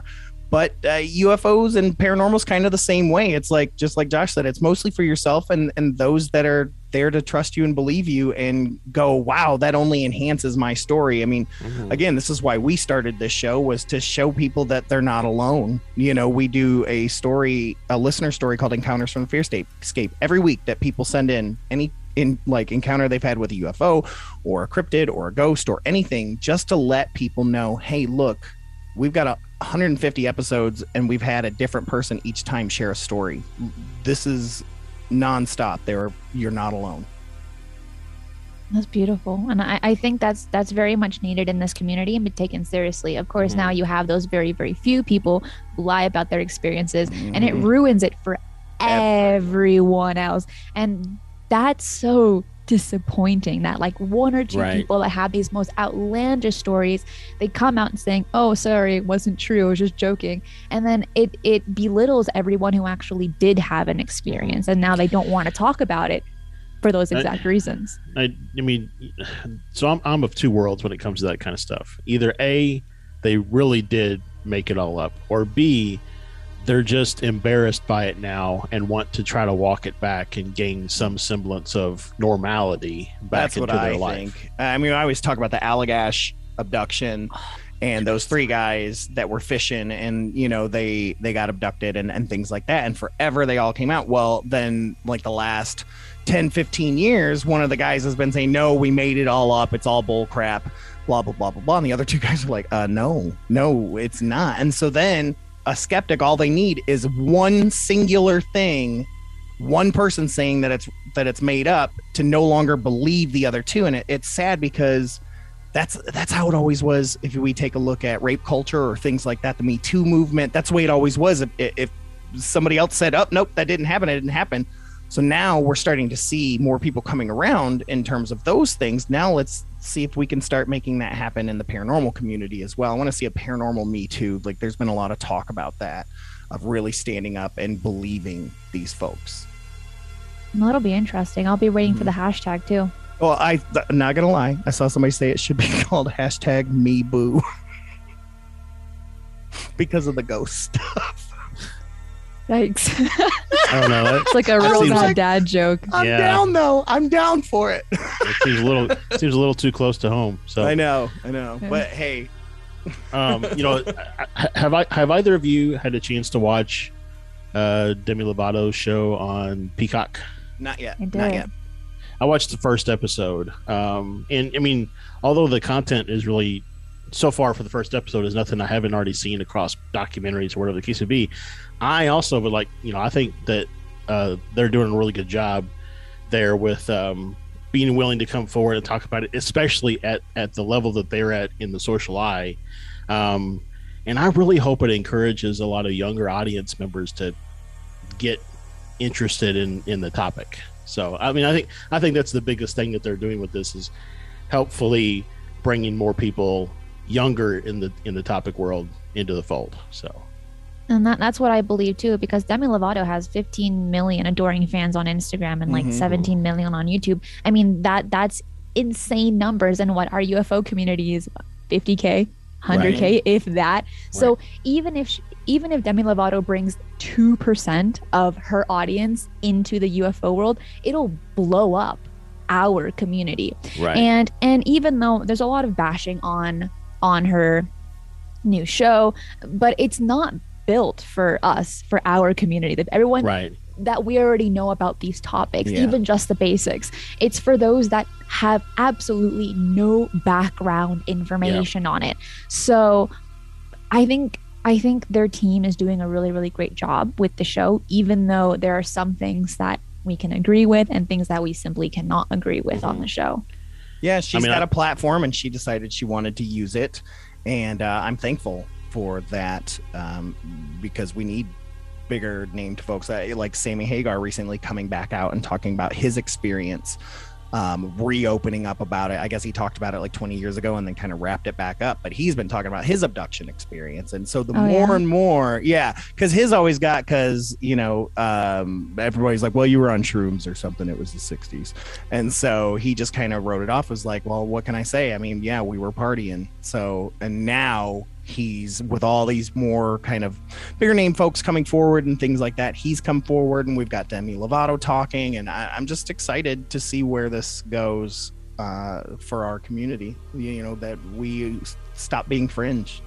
but uh, U F Os and paranormal is kind of the same way. It's like, just like Josh said, it's mostly for yourself and, and those that are there to trust you and believe you and go, wow, that only enhances my story. I mean, mm-hmm. again, this is why we started this show, was to show people that they're not alone. You know, we do a story, a listener story called Encounters from the Fearscape every week that people send in any in like encounter they've had with a U F O or a cryptid or a ghost or anything, just to let people know, hey, look, we've got a one hundred fifty episodes and we've had a different person each time share a story. This is nonstop. There, you're not alone. That's beautiful, and I, I think that's that's very much needed in this community and be taken seriously. Of course, mm-hmm. now you have those very very few people who lie about their experiences, mm-hmm. and it ruins it for everyone else, and that's so disappointing that like one or two right. people that have these most outlandish stories, they come out and saying, oh, sorry, it wasn't true, I was just joking, and then it it belittles everyone who actually did have an experience, and now they don't want to talk about it for those exact I, reasons. I, I mean, so I'm I'm of two worlds when it comes to that kind of stuff. Either A, they really did make it all up, or B, they're just embarrassed by it now and want to try to walk it back and gain some semblance of normality back That's into what their I life. Think. I mean, I always talk about the Allagash abduction and those three guys that were fishing and, you know, they, they got abducted and, and things like that. And forever they all came out. Well, then like the last ten, fifteen years, one of the guys has been saying, no, we made it all up. It's all bull crap, blah, blah, blah, blah, blah. And the other two guys are like, uh, no, no, it's not. And so then a skeptic, all they need is one singular thing, one person saying that it's that it's made up, to no longer believe the other two. And it, it's sad because that's that's how it always was. If we take a look at rape culture or things like that, the Me Too movement, that's the way it always was. If, if somebody else said, oh, nope, that didn't happen, it didn't happen. So now we're starting to see more people coming around in terms of those things. Now let's see if we can start making that happen in the paranormal community as well. I want to see a paranormal Me Too. Like there's been a lot of talk about that, of really standing up and believing these folks. Well, that'll be interesting. I'll be waiting mm-hmm. for the hashtag too. Well, I, I'm not going to lie. I saw somebody say it should be called hashtag me boo because of the ghost stuff. Yikes. I don't know. It's like a real bad like, dad joke. I'm yeah. down though. I'm down for it. It seems a little seems a little too close to home. So I know, I know. Yeah. But hey. um, you know, have I have either of you had a chance to watch uh Demi Lovato's show on Peacock? Not yet. I did. Not yet. I watched the first episode. Um and I mean, although the content is really, so far for the first episode, is nothing I haven't already seen across documentaries or whatever the case would be. I also would like, you know, I think that uh, they're doing a really good job there with um, being willing to come forward and talk about it, especially at, at the level that they're at in the social eye. Um, and I really hope it encourages a lot of younger audience members to get interested in, in the topic. So, I mean, I think I think that's the biggest thing that they're doing with this, is helpfully bringing more people younger in the in the topic world into the fold. So. And that, that's what I believe too, because Demi Lovato has fifteen million adoring fans on Instagram and like mm-hmm. seventeen million on YouTube. I mean, that that's insane numbers. And what our U F O community is fifty K, one hundred K, right. if that. So right. even if she, even if Demi Lovato brings two percent of her audience into the U F O world, it'll blow up our community. Right. And and even though there's a lot of bashing on on her new show, but it's not built for us, for our community, that everyone right. that we already know about these topics, yeah. even just the basics. It's for those that have absolutely no background information yeah. on it. So I think I think their team is doing a really, really great job with the show, even though there are some things that we can agree with and things that we simply cannot agree with mm-hmm. on the show. Yeah, she's I mean, got I- a platform and she decided she wanted to use it. And uh, I'm thankful for that, um, because we need bigger named folks, uh, like Sammy Hagar recently coming back out and talking about his experience, um, reopening up about it. I guess he talked about it like twenty years ago and then kind of wrapped it back up, but he's been talking about his abduction experience. And so the oh, more yeah? and more, yeah, because his always got, because, you know, um, everybody's like, well, you were on shrooms or something. It was the sixties. And so he just kind of wrote it off as like, well, what can I say? I mean, yeah, we were partying. So, and now he's with all these more kind of bigger name folks coming forward and things like that. He's come forward, and we've got Demi Lovato talking, and I, I'm just excited to see where this goes uh, for our community. You know, that we stop being fringe.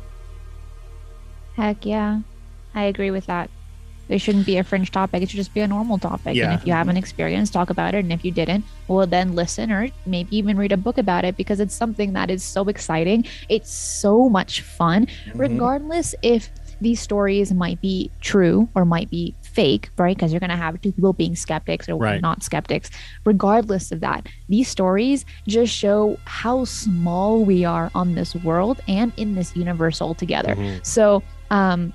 Heck yeah, I agree with that. There shouldn't be a fringe topic. It should just be a normal topic. Yeah. And if you have an experience, talk about it. And if you didn't, well, then listen or maybe even read a book about it, because it's something that is so exciting. It's so much fun, mm-hmm. regardless if these stories might be true or might be fake, right? Because you're going to have two people being skeptics or right. not skeptics. Regardless of that, these stories just show how small we are on this world and in this universe altogether. Mm-hmm. So, um,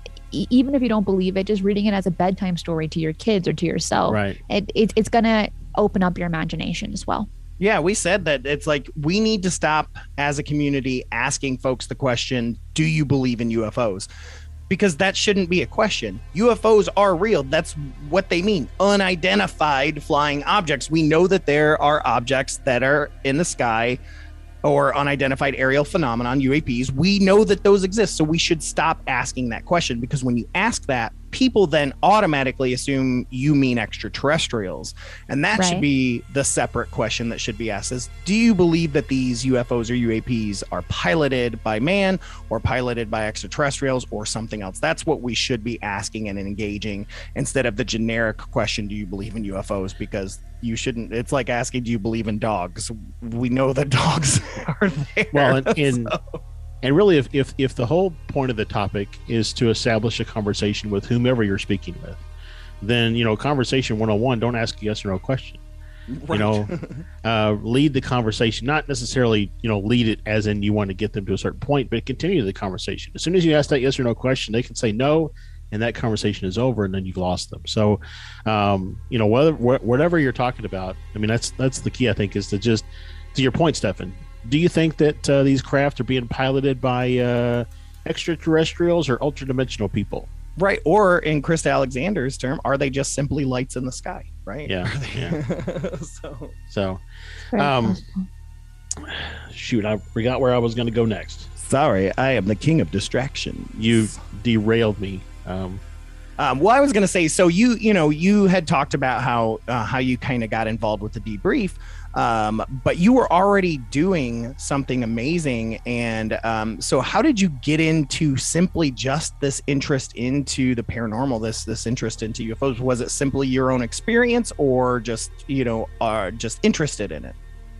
even if you don't believe it, just reading it as a bedtime story to your kids or to yourself, right. it, it, it's going to open up your imagination as well. Yeah, we said that it's like we need to stop as a community asking folks the question, do you believe in U F Os? Because that shouldn't be a question. U F Os are real. That's what they mean. Unidentified flying objects. We know that there are objects that are in the sky or unidentified aerial phenomenon, U A Ps. We know that those exist, so we should stop asking that question, because when you ask that, people then automatically assume you mean extraterrestrials. And that Right. should be the separate question that should be asked is, do you believe that these U F Os or U A Ps are piloted by man or piloted by extraterrestrials or something else? That's what we should be asking and engaging, instead of the generic question, do you believe in U F Os? Because you shouldn't, it's like asking, do you believe in dogs? We know that dogs are there. Well, and, and so. And really, if, if if the whole point of the topic is to establish a conversation with whomever you're speaking with, then, you know, conversation one oh one, don't ask a yes or no question. Right. You know, uh, lead the conversation, not necessarily, you know, lead it as in you want to get them to a certain point, but continue the conversation. As soon as you ask that yes or no question, they can say no, and that conversation is over, and then you've lost them. So, um, you know, whether wh- whatever you're talking about, I mean, that's that's the key, I think, is to just, to your point, Stefan, do you think that uh, these craft are being piloted by uh, extraterrestrials or ultra-dimensional people? Right. Or in Krista Alexander's term, are they just simply lights in the sky? Right. Yeah. They... yeah. so, so Very um, possible. shoot, I forgot where I was going to go next. sorry, I am the king of distraction. You derailed me. Um, Um, well, I was going to say, so you, you know, you had talked about how, uh, how you kind of got involved with the debrief, um, but you were already doing something amazing. And um, so how did you get into simply just this interest into the paranormal, this, this interest into U F Os? Was it simply your own experience or just, you know, uh, just interested in it?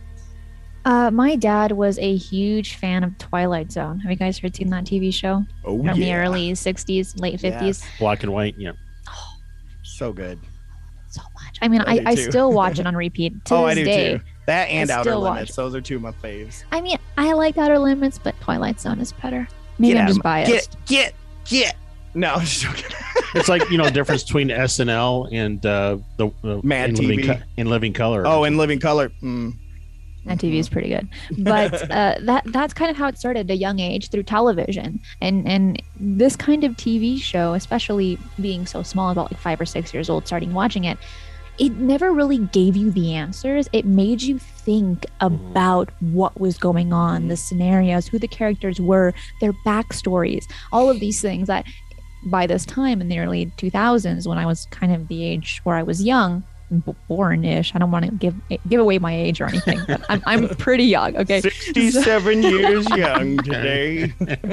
Uh, my dad was a huge fan of Twilight Zone. Have you guys ever seen that T V show? Oh, From the yeah. early sixties, late fifties. Yes. black and white. Yeah. So good. So much. I mean, I I, do I too. still watch it on repeat to Oh, this I do day. too. That and I Outer still watch Limits. it. Those are two of my faves. I mean, I like Outer Limits, but Twilight Zone is better. Maybe Get I'm out just of my- biased. Get, get, get. No, I'm just joking. It's like, you know, difference between S N L and uh, the uh, Mad in T V. Living, Co- in Living Color. Oh, in Living Color. Mm. And T V is pretty good, but uh, that that's kind of how it started at a young age through television, and and this kind of T V show, especially being so small, about like five or six years old, starting watching it, it never really gave you the answers. It made you think about what was going on, the scenarios, who the characters were, their backstories, all of these things that by this time in the early two thousands, when I was kind of the age where I was young, b- born-ish. I don't want to give give away my age or anything, but I'm, I'm pretty young. Okay. sixty-seven years young today.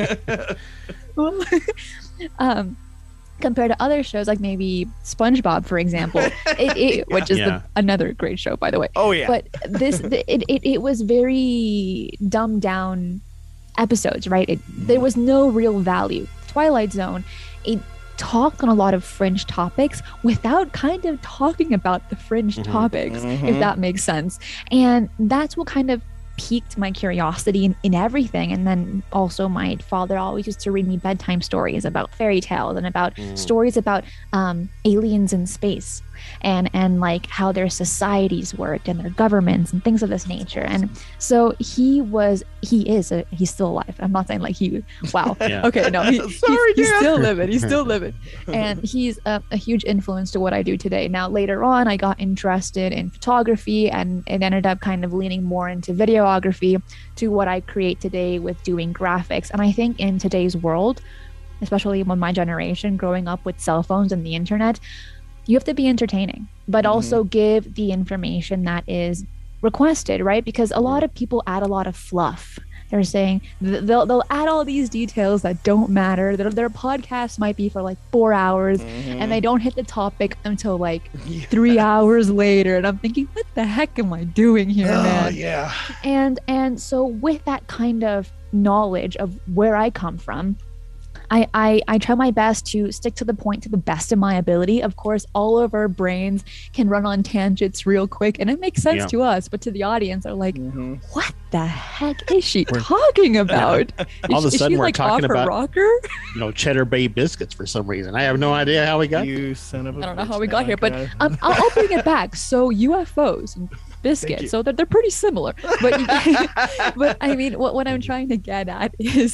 um, compared to other shows like maybe SpongeBob, for example, it, it, which is Yeah. the, another great show, by the way. Oh, yeah. But this, the, it, it, it was very dumbed down episodes, right? It, there was no real value. Twilight Zone, it talked on a lot of fringe topics without kind of talking about the fringe Mhm. topics, Mhm. if that makes sense. And that's what kind of piqued my curiosity in, in everything. And then also my father always used to read me bedtime stories about fairy tales and about Mm. stories about um, aliens in space and and like how their societies worked and their governments and things of this nature. And so he was he is a, he's still alive. I'm not saying like he wow Yeah. okay no he, Sorry, he's, he's Dad. still living he's still living and he's a, a huge influence to what I do today. Now later on I got interested in photography and it ended up kind of leaning more into video biography to what I create today with doing graphics. And I think in today's world, especially with my generation growing up with cell phones and the internet, you have to be entertaining, but mm-hmm. also give the information that is requested, right? Because a lot of people add a lot of fluff. They're saying they'll they'll add all these details that don't matter. Their, their podcast might be for like four hours mm-hmm. and they don't hit the topic until like yeah. three hours later. And I'm thinking, what the heck am I doing here, oh, man? Yeah. And and so with that kind of knowledge of where I come from, I, I, I try my best to stick to the point to the best of my ability. Of course, all of our brains can run on tangents real quick, and it makes sense yeah. to us, but to the audience, are like, mm-hmm. what the heck is she we're, talking about? All is, of a sudden, she, we're like, talking about rocker? you know Cheddar Bay biscuits for some reason. I have no idea how we got. You son of a I don't know bitch. how we got here, but um, I'll, I'll bring it back. So U F Os. Biscuits, so they're, they're pretty similar, but you, but I mean what, what I'm trying to get at is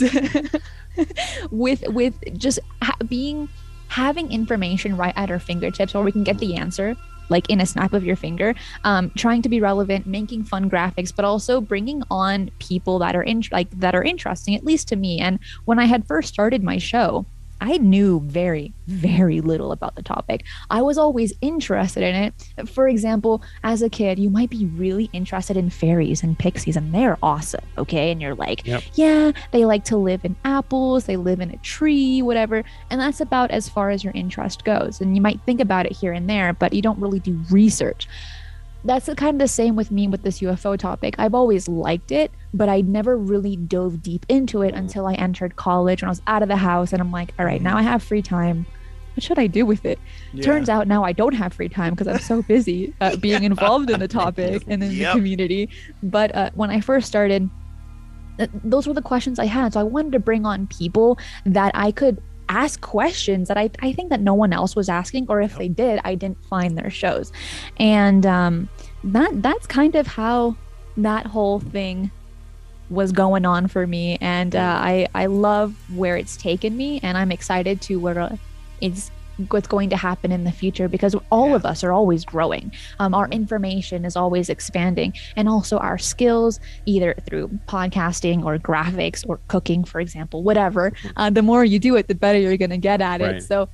with with just ha- being having information right at our fingertips where we can get the answer like in a snap of your finger, um, trying to be relevant, making fun graphics, but also bringing on people that are in like that are interesting, at least to me. And when I had first started my show, I knew very, very little about the topic. I was always interested in it. For example, as a kid, you might be really interested in fairies and pixies, and they're awesome, okay? And you're like, yep. yeah, they like to live in apples, they live in a tree, whatever. And that's about as far as your interest goes. And you might think about it here and there, but you don't really do research. That's the kind of the same with me with this U F O topic. I've always liked it, but I never really dove deep into it until I entered college when I was out of the house, and I'm like, all right, now I have free time. What should I do with it? Yeah. Turns out now I don't have free time because I'm so busy uh, being involved in the topic and in yep. the community. But uh, when I first started, th- those were the questions I had. So I wanted to bring on people that I could ask questions that I, I think that no one else was asking, or if they did, I didn't find their shows. And um, that that's kind of how that whole thing was going on for me. And uh, I, I love where it's taken me, and I'm excited to where uh, it's what's going to happen in the future, because all yeah. of us are always growing. Um, our information is always expanding, and also our skills, either through podcasting or graphics or cooking, for example, whatever. Uh, the more you do it, the better you're going to get at right. it. So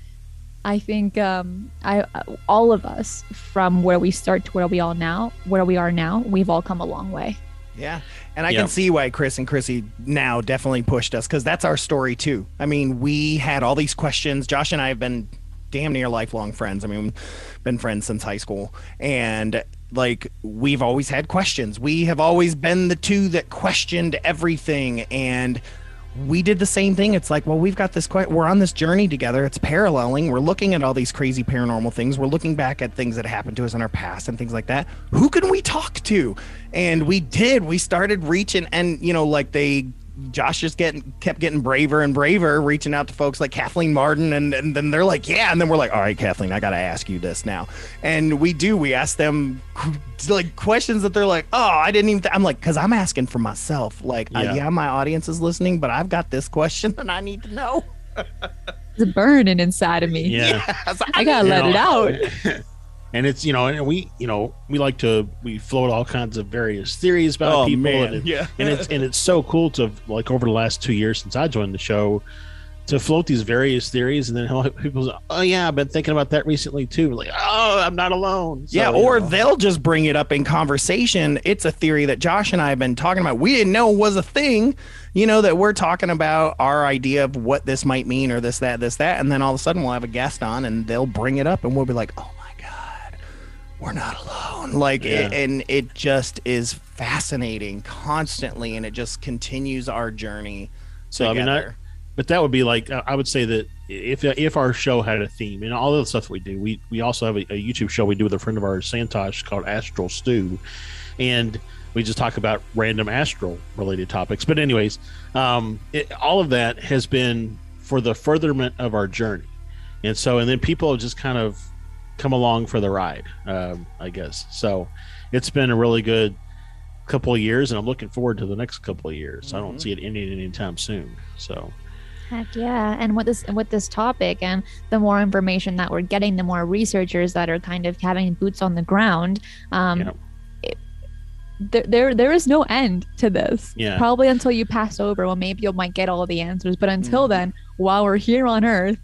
I think um, I, all of us, from where we start to where we all now, where we are now, we've all come a long way. Yeah. And I yep. can see why Chris and Chrissy now definitely pushed us, because that's our story too. I mean, we had all these questions. Josh and I have been damn near lifelong friends. I mean, we've been friends since high school, and like we've always had questions. We have always been the two that questioned everything, and we did the same thing. It's like, well, we've got this que- we're on this journey together. It's paralleling. We're looking at all these crazy paranormal things. We're looking back at things that happened to us in our past and things like that. Who can we talk to? And we did. We started reaching, and you know, like they Josh just getting kept getting braver and braver, reaching out to folks like Kathleen Martin, and, and then they're like, yeah, and then we're like, all right, Kathleen, I gotta ask you this now. And we do. We ask them like questions that they're like, oh, I didn't even. Th-. I'm like, because I'm asking for myself. Like, yeah. Uh, yeah, my audience is listening, but I've got this question and I need to know. It's burning inside of me. Yeah, yes, I, I gotta let know, it out. And it's, you know, and we, you know, we like to, we float all kinds of various theories about oh, people. Man. And, it, yeah. and it's, and it's so cool to, like, over the last two years since I joined the show, to float these various theories. And then people say, oh yeah, I've been thinking about that recently too. Like, oh, I'm not alone. So, yeah. Or know. they'll just bring it up in conversation. It's a theory that Josh and I have been talking about. We didn't know was a thing, you know, that we're talking about our idea of what this might mean, or this, that, this, that. And then all of a sudden we'll have a guest on and they'll bring it up and we'll be like, oh, we're not alone. Like, yeah. it, and it just is fascinating constantly, and it just continues our journey so together. I mean, I, but that would be like, I would say that if if our show had a theme, and all of the stuff that we do, we we also have a, a YouTube show we do with a friend of ours, Santosh, called Astral Stew, and we just talk about random astral related topics. But anyways, um, it, all of that has been for the furtherment of our journey, and so and then people have just kind of come along for the ride, um, I guess. So it's been a really good couple of years, and I'm looking forward to the next couple of years. Mm-hmm. I don't see it ending anytime soon. So heck yeah. And with this with this topic, and the more information that we're getting, the more researchers that are kind of having boots on the ground, um, yeah. it, there, there there is no end to this. Yeah. Probably until you pass over. Well, maybe you might get all the answers, but until Mm. then, while we're here on Earth,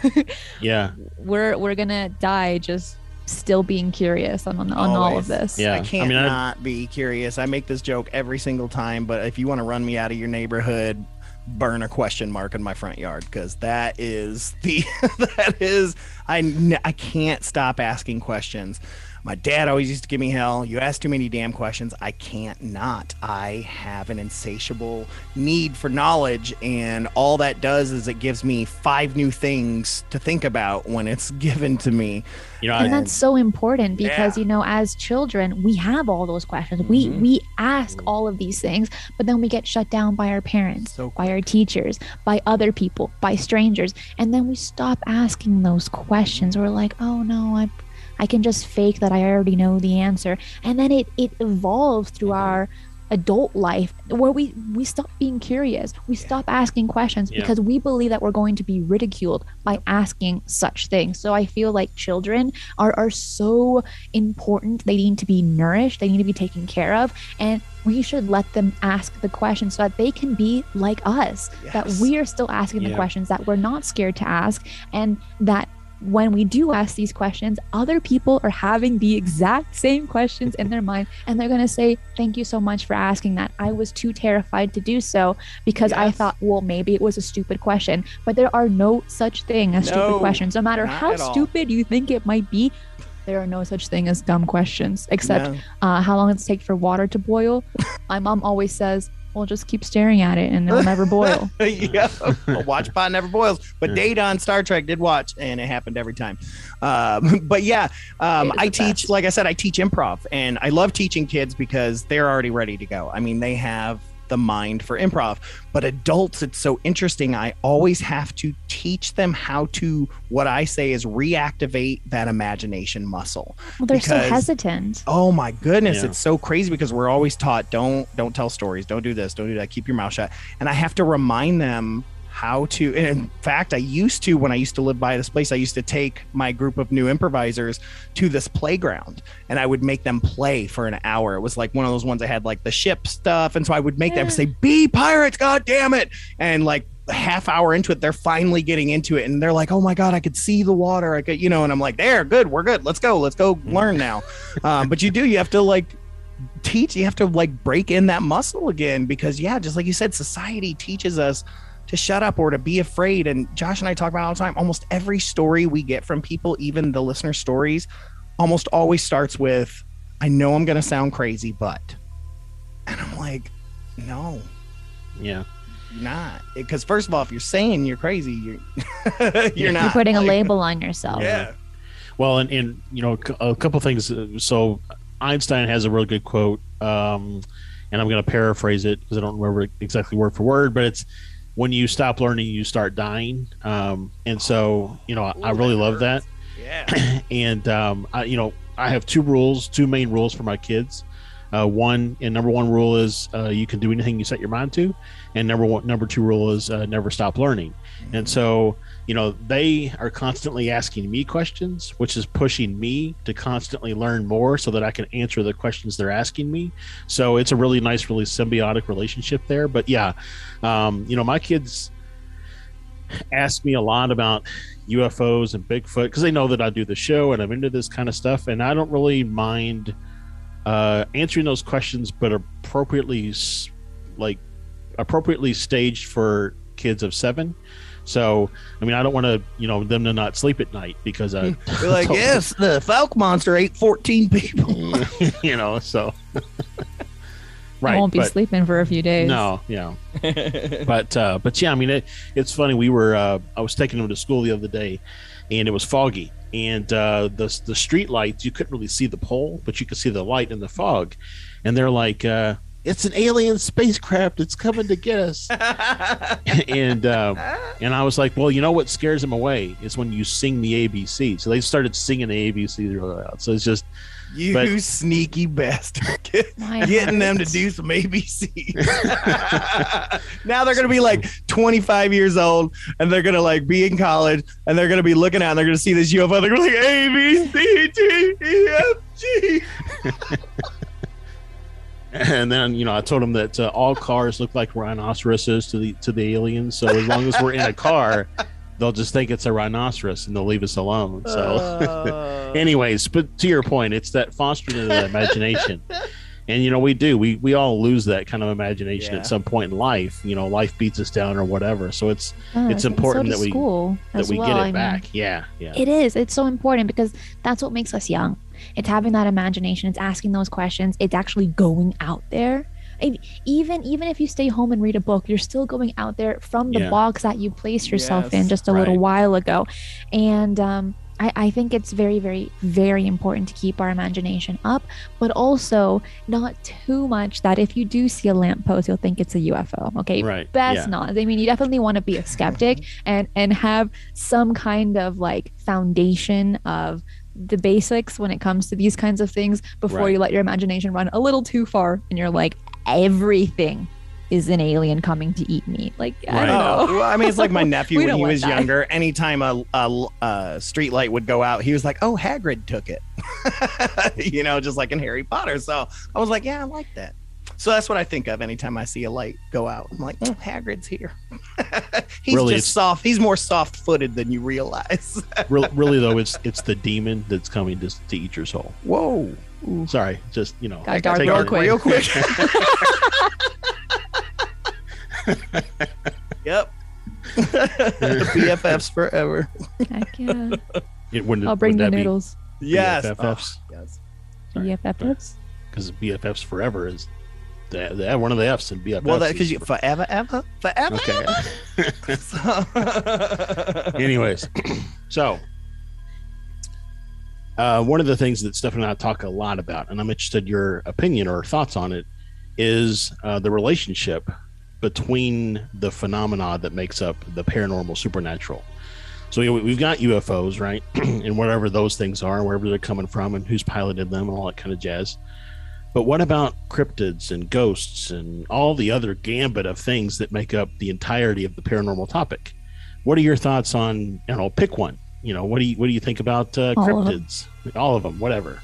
Yeah. we're we're gonna die just still being curious on on, on all Always. of this. Yeah. I can't I mean, I- not be curious. I make this joke every single time, but if you want to run me out of your neighborhood, burn a question mark in my front yard, because that is the that is I n- I can't stop asking questions. My dad always used to give me hell. You ask too many damn questions. I can't not. I have an insatiable need for knowledge, and all that does is it gives me five new things to think about when it's given to me. You know, And I, that's so important because Yeah. you know, as children, we have all those questions. We Mhm. we ask all of these things, but then we get shut down by our parents, So by our teachers, by other people, by strangers, and then we stop asking those questions. We're like, oh no, I I can just fake that I already know the answer, and then it it evolves through our adult life where we we stop being curious, we stop asking questions Yeah. because we believe that we're going to be ridiculed by asking such things. So I feel like children are are so important. They need to be nourished, they need to be taken care of, and we should let them ask the questions so that they can be like us, that Yes. we are still asking Yeah. the questions, that we're not scared to ask, and that when we do ask these questions, other people are having the exact same questions in their mind, and they're going to say, thank you so much for asking that. I was too terrified to do so because I Yes. thought, well, maybe it was a stupid question. But there are no such thing as No, stupid questions. No matter not how at all. stupid you think it might be, there are no such thing as dumb questions, except No. uh, how long does it take for water to boil? My mom always says, well, just keep staring at it and it'll never boil. Yeah, a watch pot never boils. But Data on Star Trek did watch, and it happened every time. Um, but yeah, um, It is I the teach, best. like I said, I teach improv, and I love teaching kids because they're already ready to go. I mean, they have the mind for improv. But adults, it's so interesting. I always have to teach them how to, what I say is reactivate that imagination muscle. Well, they're so Because- hesitant. Oh my goodness, Yeah. it's so crazy because we're always taught don't don't tell stories, don't do this, don't do that, keep your mouth shut. And I have to remind them how to, and in fact, I used to, when I used to live by this place, I used to take my group of new improvisers to this playground and I would make them play for an hour. It was like one of those ones that had like the ship stuff. And so I would make them Yeah. say, be pirates, god damn it. And like a half hour into it, they're finally getting into it and they're like, oh my God, I could see the water. I could, you know, and I'm like, there, good, we're good. Let's go. Let's go learn now. Um, but you do, you have to like teach, you have to like break in that muscle again because yeah, just like you said, society teaches us to shut up or to be afraid. And Josh and I talk about it all the time. Almost every story we get from people, even the listener stories, almost always starts with, I know I'm going to sound crazy, but, and I'm like, no, yeah. you're not. Because first of all, if you're saying you're crazy, you're, you're not. You're putting a Like, label on yourself. Yeah. Well, and, and you know, c- a couple things. uh, So Einstein has a really good quote, um, and I'm going to paraphrase it because I don't remember exactly word for word, but it's when you stop learning, you start dying. Um, and so, you know, I, I really love that. Yeah. And um, I, you know, I have two rules, two main rules for my kids. Uh, one and number one rule is uh, you can do anything you set your mind to, and number one, number two rule is uh, never stop learning. And so, you know, they are constantly asking me questions, which is pushing me to constantly learn more so that I can answer the questions they're asking me. So it's a really nice, really symbiotic relationship there. But yeah, um, you know, my kids ask me a lot about U F Os and Bigfoot because they know that I do the show and I'm into this kind of stuff, and I don't really mind uh, answering those questions, but appropriately, s- like appropriately staged for kids of seven. So, I mean, I don't want to, you know, them to not sleep at night because I, You're like, yes, the Falk monster ate fourteen people. you know, so I won't be but- sleeping for a few days. No, yeah, but uh, but yeah, I mean, it, it's funny. We were uh, I was taking them to school the other day, and it was foggy, and uh, the the street lights, you couldn't really see the pole, but you could see the light in the fog, and they're like, uh, "It's an alien spacecraft. It's coming to get us." and um, and I was like, "Well, you know what scares them away is when you sing the A B C." So they started singing the A B C really loud. So it's just. You But- sneaky bastard. My Getting them to heart. do some A B C. Now they're going to be like twenty-five years old and they're going to like be in college and they're going to be looking out and they're going to see this U F O. They're going to be like A, B, C, D, E, F, G. And then, you know, I told them that uh, all cars look like rhinoceroses to the to the aliens. So as long as we're in a car, they'll just think it's a rhinoceros and they'll leave us alone. So, uh... anyways, but to your point, it's that fostering of the imagination. And, you know, we do. We we all lose that kind of imagination yeah. at some point in life. You know, life beats us down or whatever. So it's oh, it's important so that we that we well. get it I back. Mean, yeah, yeah. It is. It's so important because that's what makes us young. It's having that imagination. It's asking those questions. It's actually going out there. And even even if you stay home and read a book, you're still going out there from the yeah. box that you placed yourself yes, in just a right. little while ago. And um, I, I think it's very, very, very important to keep our imagination up, but also not too much that if you do see a lamppost, you'll think it's a U F O. Okay, right. Best yeah. not. I mean, you definitely want to be a skeptic and and have some kind of like foundation of the basics when it comes to these kinds of things before right. you let your imagination run a little too far and you're like, everything is an alien coming to eat me. Like, I right. don't know. Well, I mean, it's like my nephew when he was that. younger. Anytime a, a, a street light would go out, he was like, oh, Hagrid took it. You know, just like in Harry Potter. So I was like, yeah, I like that. So that's what I think of anytime I see a light go out. I'm like, oh, Hagrid's here. He's really, just soft. He's more soft-footed than you realize. really, really, though, it's it's the demon that's coming to, to eat your soul. Whoa. Ooh. Sorry, just, you know. Got dark real quick. Real quick. Yep. The B F Fs forever. Heck yeah. It, when, I'll bring the noodles. Yes. B F Fs? Oh, yes. B F Fs? Because B F Fs forever is the, the one of the F's in B F Fs. Well, that because you forever, ever, forever. Okay. Ever? So. Anyways, so uh, one of the things that Steph and I talk a lot about, and I'm interested in your opinion or thoughts on it, is uh, the relationship between the phenomena that makes up the paranormal supernatural. So you know, we've got U F Os, right? And whatever those things are, wherever they're coming from and who's piloted them and all that kind of jazz. But what about cryptids and ghosts and all the other gambit of things that make up the entirety of the paranormal topic? What are your thoughts on, you know, pick one. You know, what do you what do you think about uh, all cryptids? Of all of them, whatever.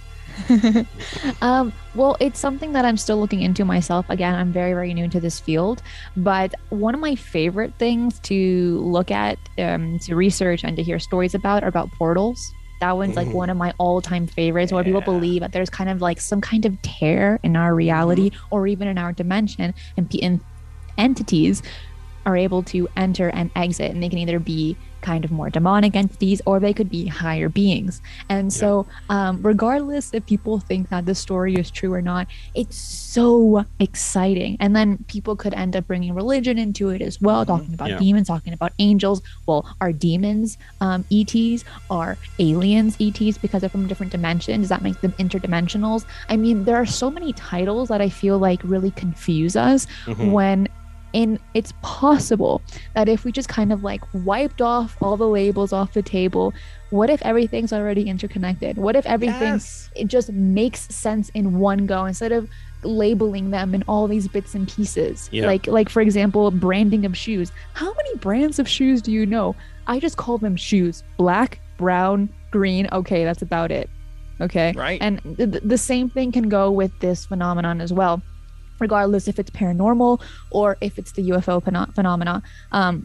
um, well, it's something that I'm still looking into myself. Again, I'm very, very new to this field. But one of my favorite things to look at, um, to research and to hear stories about are about portals. That one's like mm. one of my all-time favorites, where yeah. people believe that there's kind of like some kind of tear in our reality mm. or even in our dimension, and, p- and entities are able to enter and exit, and they can either be kind of more demonic entities or they could be higher beings. And so yeah. um, regardless if people think that the story is true or not, it's so exciting. And then people could end up bringing religion into it as well, mm-hmm. talking about yeah. demons, talking about angels. Well, are demons um, E Ts? Are aliens E Ts because they're from a different dimension? Does that make them interdimensionals? I mean, there are so many titles that I feel like really confuse us mm-hmm. when And it's possible that if we just kind of like wiped off all the labels off the table, what if everything's already interconnected? What if everything yes. it just makes sense in one go instead of labeling them in all these bits and pieces? Yeah. Like, like for example, branding of shoes. How many brands of shoes do you know? I just call them shoes. Black, brown, green. Okay, that's about it. Okay. Right. And th- the same thing can go with this phenomenon as well. Regardless if it's paranormal or if it's the U F O phenom- phenomena, um,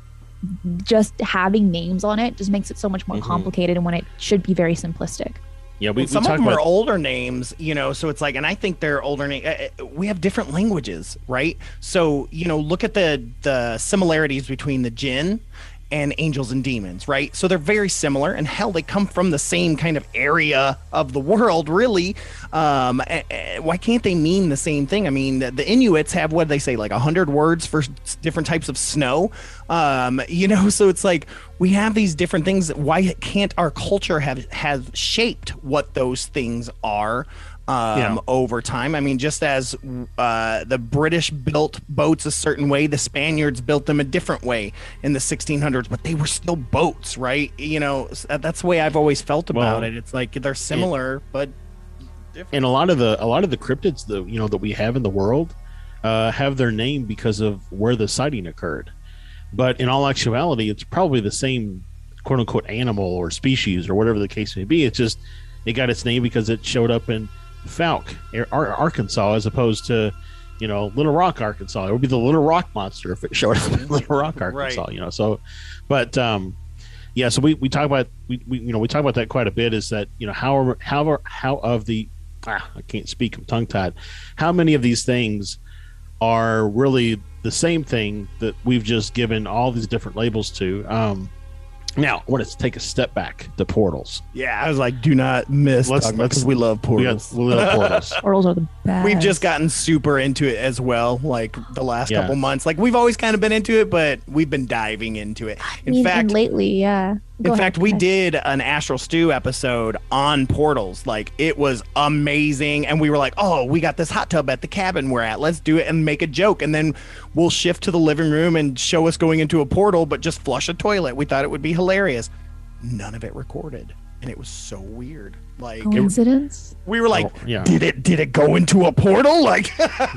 just having names on it just makes it so much more mm-hmm. complicated, and when it should be very simplistic. Yeah, we, well, some we of them about- are older names, you know, so it's like, and I think they're older names. Uh, we have different languages, right? So, you know, look at the the similarities between the jinn and angels and demons, right? So they're very similar, and hell, they come from the same kind of area of the world, really. Um, why can't they mean the same thing? I mean, the, the Inuits have, what do they say, like a hundred words for different types of snow. Um, you know, so it's like we have these different things. Why can't our culture have have shaped what those things are? Um, yeah. over time. I mean, just as uh, the British built boats a certain way, the Spaniards built them a different way in the sixteen hundreds, but they were still boats, right? You know, that's the way I've always felt about well, it. It's like they're similar, it, but different. And a lot of the a lot of the cryptids that you know that we have in the world uh, have their name because of where the sighting occurred. But in all actuality, it's probably the same quote unquote animal or species or whatever the case may be. It's just it got its name because it showed up in Fouke, Ar- Arkansas, as opposed to, you know, Little Rock, Arkansas. It would be the Little Rock monster if it showed up in Little Rock, Arkansas. Right. You know, so, but um, yeah. So we, we talk about we, we you know we talk about that quite a bit. Is that, you know, how how how of the ah, I can't speak, I'm tongue tied. How many of these things are really the same thing that we've just given all these different labels to? Um, now, I want to take a step back to portals. Yeah, I was like, do not miss Let's- Dogma, let's- because we love We, got, portals. we love portals. Portals are the best. We've just gotten super into it as well, like the last Yeah. couple months. Like we've always kind of been into it, but we've been diving into it. I In mean, fact, and lately, yeah. Go in ahead, fact, we go ahead. did an Astral Stew episode on portals. Like it was amazing, and we were like, "Oh, we got this hot tub at the cabin we're at. Let's do it and make a joke, and then we'll shift to the living room and show us going into a portal, but just flush a toilet." We thought it would be hilarious. None of it recorded, and it was so weird. Like it, Coincidence? we were like, Oh, yeah. "Did it? Did it go into a portal?" Like.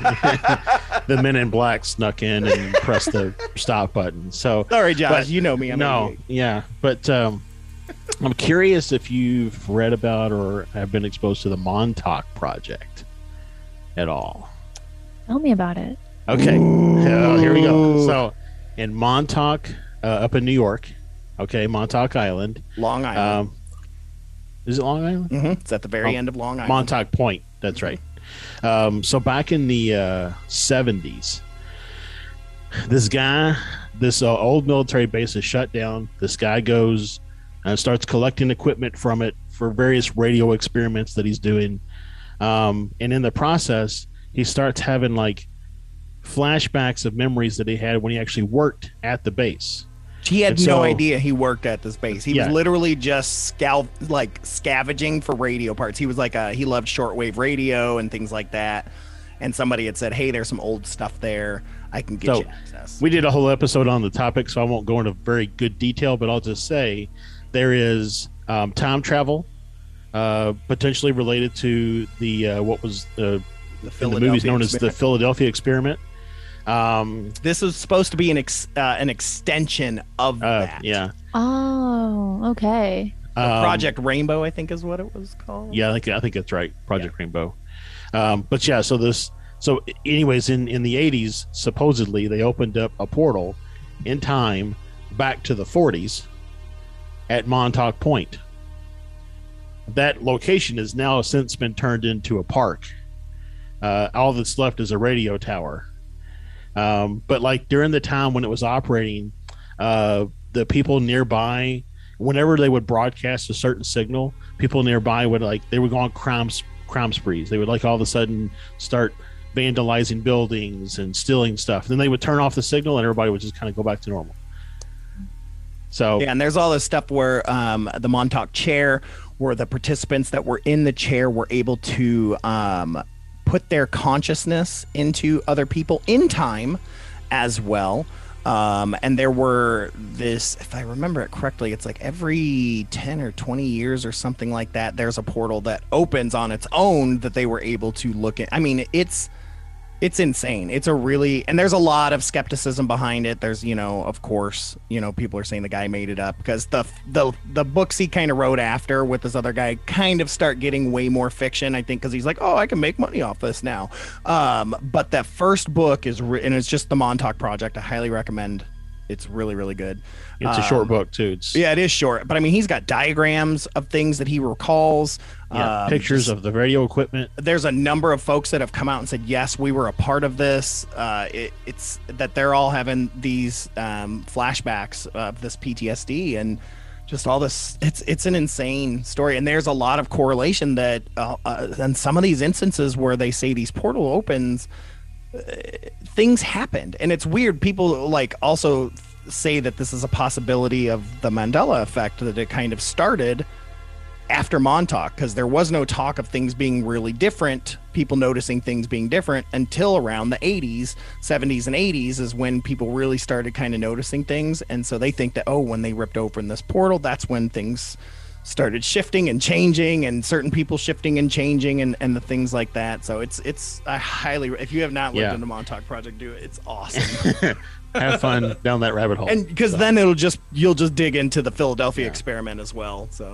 The Men in Black snuck in and pressed the stop button. So Sorry, Josh. but you know me. I'm no, eighty-eight. yeah, but um, I'm curious if you've read about or have been exposed to the Montauk Project at all. Tell me about it. Okay, oh, here we go. So, in Montauk, uh, up in New York, okay, Montauk Island. Long Island. Um, is it Long Island? Mhm. It's at the very Oh, end of Long Island. Montauk Point. That's right. Um, so back in the uh, seventies, this guy, this uh, old military base is shut down. This guy goes and starts collecting equipment from it for various radio experiments that he's doing. Um, and in the process, he starts having like flashbacks of memories that he had when he actually worked at the base. He had And no so- idea he worked at this base. He Yeah. was literally just scal- like scavenging for radio parts. He was like a, he loved shortwave radio and things like that. And somebody had said, "Hey, there's some old stuff there. I can get So, you access." We did a whole episode on the topic, so I won't go into very good detail, but I'll just say there is um, time travel, uh, potentially related to the uh, what was uh, the in the movies known as the experiment. Philadelphia experiment. Um, This was supposed to be an ex- uh, an extension of uh, that. yeah, Oh, okay. um, Project Rainbow, I think, is what it was called. Yeah, I think I think that's right, Project Rainbow. Um, but yeah, so this, so anyways, in in the eighties, supposedly they opened up a portal in time back to the forties at Montauk Point. That location has now since been turned into a park. Uh, all that's left is a radio tower. Um, but like during the time when it was operating, uh, the people nearby, whenever they would broadcast a certain signal, people nearby would like they would go on crime crime sprees. They would like all of a sudden start vandalizing buildings and stealing stuff. Then they would turn off the signal and everybody would just kind of go back to normal. So Yeah, and there's all this stuff where um, the Montauk chair, where the participants that were in the chair were able to um, put their consciousness into other people in time as well. Um, and there were this, if I remember it correctly, it's like every ten or twenty years or something like that, there's a portal that opens on its own that they were able to look at. I mean, it's it's insane. It's a really, and there's a lot of skepticism behind it. There's, you know, of course, you know, people are saying the guy made it up because the the the books he kind of wrote after with this other guy kind of start getting way more fiction, I think, because he's like, oh, I can make money off this now. Um, but that first book is, re- and it's just the Montauk Project. I highly recommend. It's really, really good. it's a short Um, book too. It's Yeah, it is short, but I mean, he's got diagrams of things that he recalls. yeah, um, pictures just- of the radio equipment. there's a number of folks that have come out and said, yes, we were a part of this. Uh, it, it's that they're all having these um, flashbacks of this P T S D and just all this. It's it's an insane story. And there's a lot of correlation that uh, uh, in some of these instances where they say these portal opens, uh, things happened. And it's weird. People like also say that this is a possibility of the Mandela effect, that it kind of started after Montauk, because there was no talk of things being really different, people noticing things being different until around the eighties, seventies and eighties is when people really started kind of noticing things. And so they think that, oh, when they ripped open this portal, that's when things started shifting and changing, and certain people shifting and changing, and, and the things like that. So it's, it's I highly, if you have not looked Yeah. into Montauk Project, do it. It's awesome. Have fun down that rabbit hole. And because So, then it'll just, you'll just dig into the Philadelphia Yeah. experiment as well. So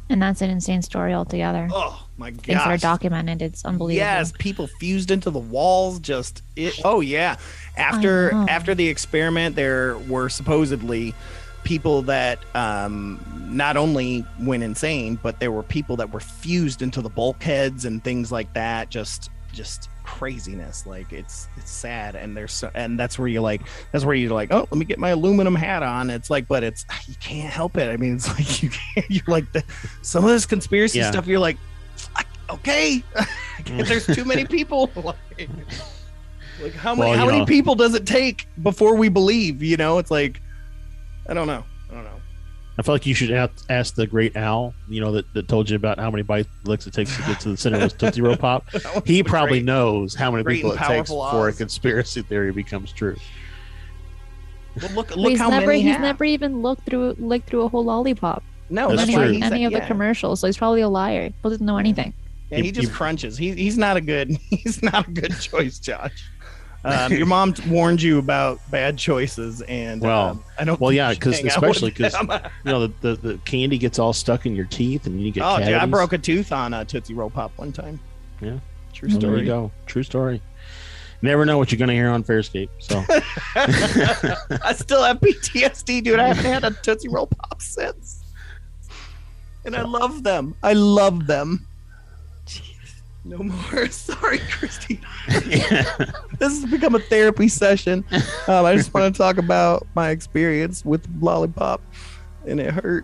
And that's an insane story altogether. Oh my Things that are gosh. documented. It's unbelievable. Yes, people fused into the walls. Just it. Oh yeah. After know. after the experiment, there were supposedly people that um, not only went insane, but there were people that were fused into the bulkheads and things like that. Just just craziness. Like it's it's sad, and there's so, and that's where you like that's where you're like, oh, let me get my aluminum hat on. It's like, but it's you can't help it. I mean, it's like you can't, you're like the some of this conspiracy Yeah. stuff. You're like, okay, there's too many people. like, like how many Well, how you many know. people does it take before we believe? You know, it's like I don't know. I don't know. I feel like you should ask, ask the great Al, you know, that, that told you about how many bite licks it takes to get to the center of his Tootsie Roll Pop. He probably great. knows how many Great people and it takes powerful before a Oz. conspiracy theory becomes true. Well, look But look he's how never many he's have. never even looked through licked through a whole lollipop. No, That's that's any, why true. he's any of the yeah. commercials. So he's probably a liar. He doesn't know anything. Yeah, he You- just you- crunches. He, he's not a good he's not a good choice, Josh. Um, your mom warned you about bad choices, and Well, um, I don't. well, think yeah, you should 'cause hang out especially with 'cause them. You know, the, the, the candy gets all stuck in your teeth and you get oh, dude, I cavities. broke a tooth on a Tootsie Roll Pop one time. Yeah. True There story. you go. True story. Never know what you're going to hear on Fairscape. So I still have P T S D, dude. I haven't had a Tootsie Roll Pop since, and I love them. I love them. No more. Sorry, Christina. This has become a therapy session. Um, I just want to talk about my experience with Lollipop, and it hurt.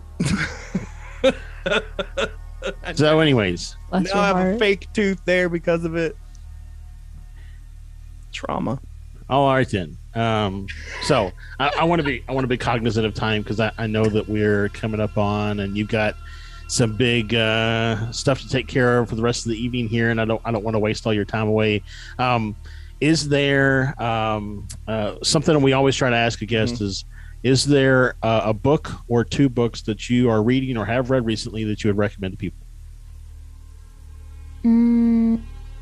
so anyways, Bless now your I have a heart. fake tooth there because of it. Trauma. all right then. Um, so I, I want to be I want to be cognizant of time because I, I know that we're coming up on and you've got some big uh, stuff to take care of for the rest of the evening here, and I don't I don't want to waste all your time away. Um, is there um, uh, something we always try to ask a guest is is there uh, a book or two books that you are reading or have read recently that you would recommend to people? Mm,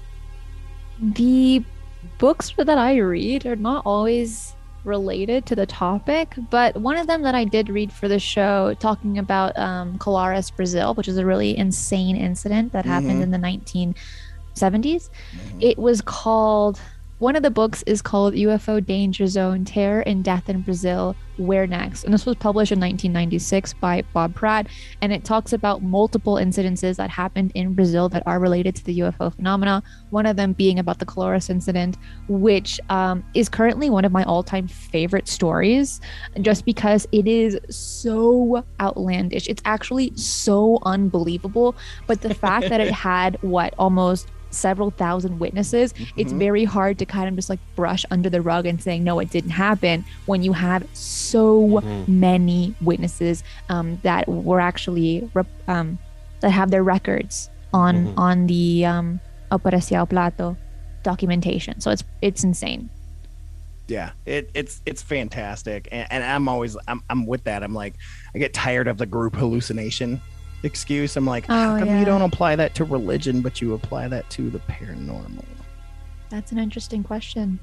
the books that I read are not always related to the topic, but one of them that I did read for the show, talking about um, Colares, Brazil, which is a really insane incident that happened Mhm. in the nineteen seventies. It was called, one of the books is called U F O Danger Zone, Terror and Death in Brazil, Where Next? And this was published in nineteen ninety-six by Bob Pratt. And it talks about multiple incidences that happened in Brazil that are related to the U F O phenomena. One of them being about the Colares incident, which um, is currently one of my all-time favorite stories, just because it is so outlandish. It's actually so unbelievable. But the fact that it had, what, almost several thousand witnesses, it's Mhm. very hard to kind of just like brush under the rug and saying no, it didn't happen when you have so Mhm. many witnesses um, that were actually rep- um, that have their records on Mhm. on the um, Operação Plato documentation. So it's it's insane. Yeah, it, it's it's fantastic, and, and I'm always I'm I'm with that. I'm like I get tired of the group hallucination excuse. I'm like, how Oh, come yeah. you don't apply that to religion, but you apply that to the paranormal? That's an interesting question.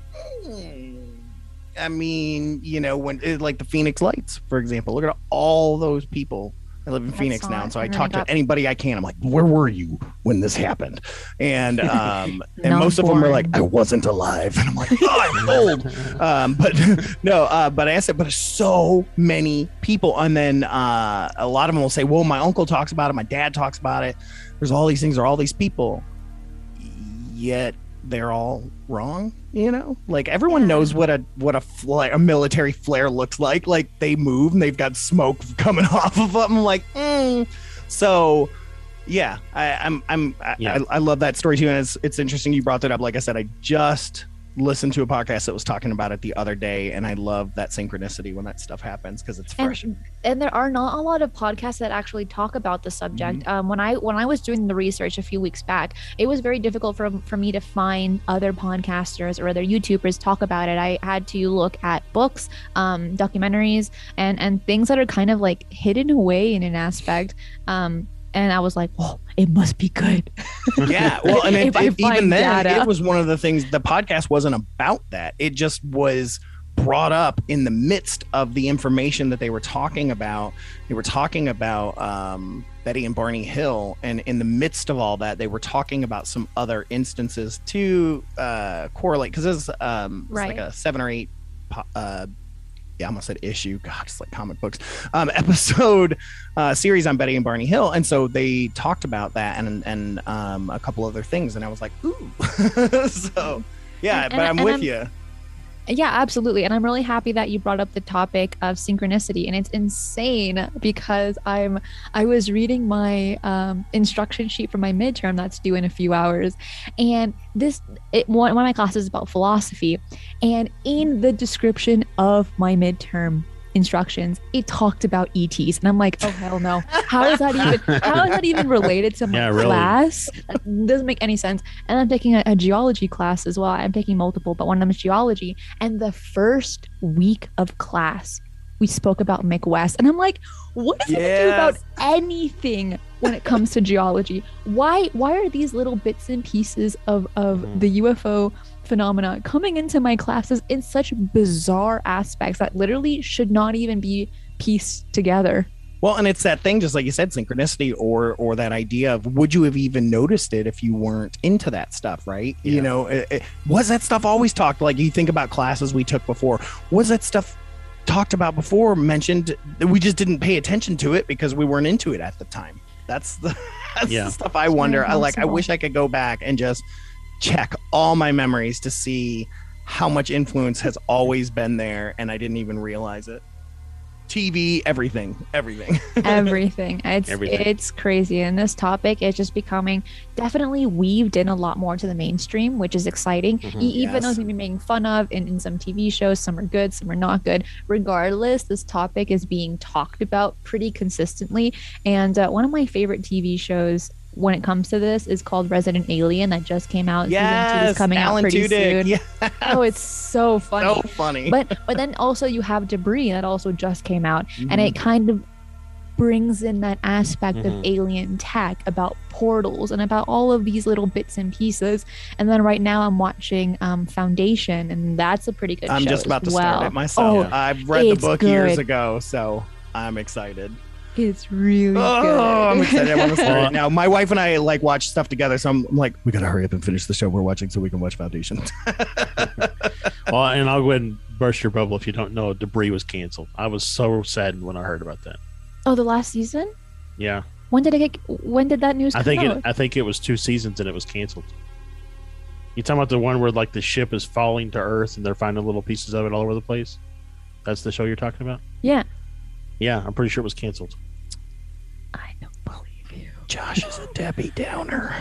I mean, you know, when it, like the Phoenix Lights, for example, look at all those people. I live in I Phoenix saw now, it. and so I I talk really to got- anybody I can. I'm like, where were you when this happened? And um, and Not most of them are born. like, I wasn't alive, and I'm like, oh, I'm old. Um, but no, uh, but I asked it, but there's so many people, and then uh, a lot of them will say, well, my uncle talks about it, my dad talks about it. There's all these things, there are all these people, yet they're all wrong. You know, like everyone Yeah. knows what a what a flare, a military flare looks like. Like they move and they've got smoke coming off of them. I'm like, mm. so yeah, I, I'm I'm I, Yeah. I, I love that story too, and it's it's interesting you brought that up. Like I said, I just listened to a podcast that was talking about it the other day, and I love that synchronicity when that stuff happens because it's fresh. And, and there are not a lot of podcasts that actually talk about the subject. Um, when I when I was doing the research a few weeks back, it was very difficult for for me to find other podcasters or other YouTubers talk about it. I had to look at books, um, documentaries, and and things that are kind of like hidden away in an aspect. Um, and I was like, oh, it must be good. Yeah, well, and it, If I it- even find then, data. it was one of the things. The podcast wasn't about that. It just was brought up in the midst of the information that they were talking about. They were talking about um, Betty and Barney Hill, and in the midst of all that, they were talking about some other instances to uh, correlate, because it's, um, it's Right. like a seven or eight po- uh, yeah, I almost said issue. God, it's like comic books. Um, episode uh, series on Betty and Barney Hill, and so they talked about that and and um, a couple other things, and I was like, ooh. So yeah, And- but and- I'm and with I'm- you. Yeah, absolutely. And I'm really happy that you brought up the topic of synchronicity. And it's insane because I'm I was reading my um, instruction sheet for my midterm that's due in a few hours. And this it, one, one of my classes is about philosophy. And in the description of my midterm instructions, it talked about E Ts. And I'm like, oh hell no. How is that even how is that even related to my Yeah, really. class? That doesn't make any sense. And I'm taking a, a geology class as well. I'm taking multiple, but one of them is geology. And the first week of class, we spoke about McWest. And I'm like, what does it do about Yes. anything when it comes to geology? Why why are these little bits and pieces of, of Mhm. the U F O phenomena coming into my classes in such bizarre aspects that literally should not even be pieced together? Well, and it's that thing, just like you said, synchronicity, or or that idea of, would you have even noticed it if you weren't into that stuff, right? Yeah. You know, it, it- was that stuff always talked, like you think about classes we took before, was that stuff talked about before, mentioned, that we just didn't pay attention to it because we weren't into it at the time? That's the, that's Yeah. the stuff I wonder. I like, I possible. wish I could go back and just check all my memories to see how much influence has always been there, and I didn't even realize it. T V, everything, everything. Everything. It's Everything. it's crazy. And this topic is just becoming definitely weaved in a lot more to the mainstream, which is exciting. Mhm. E- even though Yes. it's being making fun of in, in some T V shows, some are good, some are not good. Regardless, this topic is being talked about pretty consistently. And uh, one of my favorite T V shows when it comes to this is called Resident Alien, that just came out. Season two Yes, is coming Alan out pretty Tudyk. soon. Yeah, Oh, it's so funny. so funny. but but then also you have Debris that also just came out, and Mm-hmm. it kind of brings in that aspect Mhm. of alien tech, about portals and about all of these little bits and pieces. And then right now I'm watching um, Foundation, and that's a pretty good I'm show just as about to well. start it myself. Oh, I've read the it's book years good. ago, so I'm excited. it's really Oh, good. I'm excited. I want to start Well, it now. My wife and I like watch stuff together, so I'm, I'm like, we gotta hurry up and finish the show we're watching so we can watch Foundation. Well, and I'll go ahead and burst your bubble if you don't know. Debris was canceled. I was so saddened when I heard about that. Oh, the last season? Yeah, When did it get? When did that news I come think out? it. I think it was two seasons and it was canceled. You talking about the one where like the ship is falling to Earth and they're finding little pieces of it all over the place? That's the show you're talking about? Yeah. Yeah, I'm pretty sure it was canceled. I don't believe you. Josh is a Debbie Downer.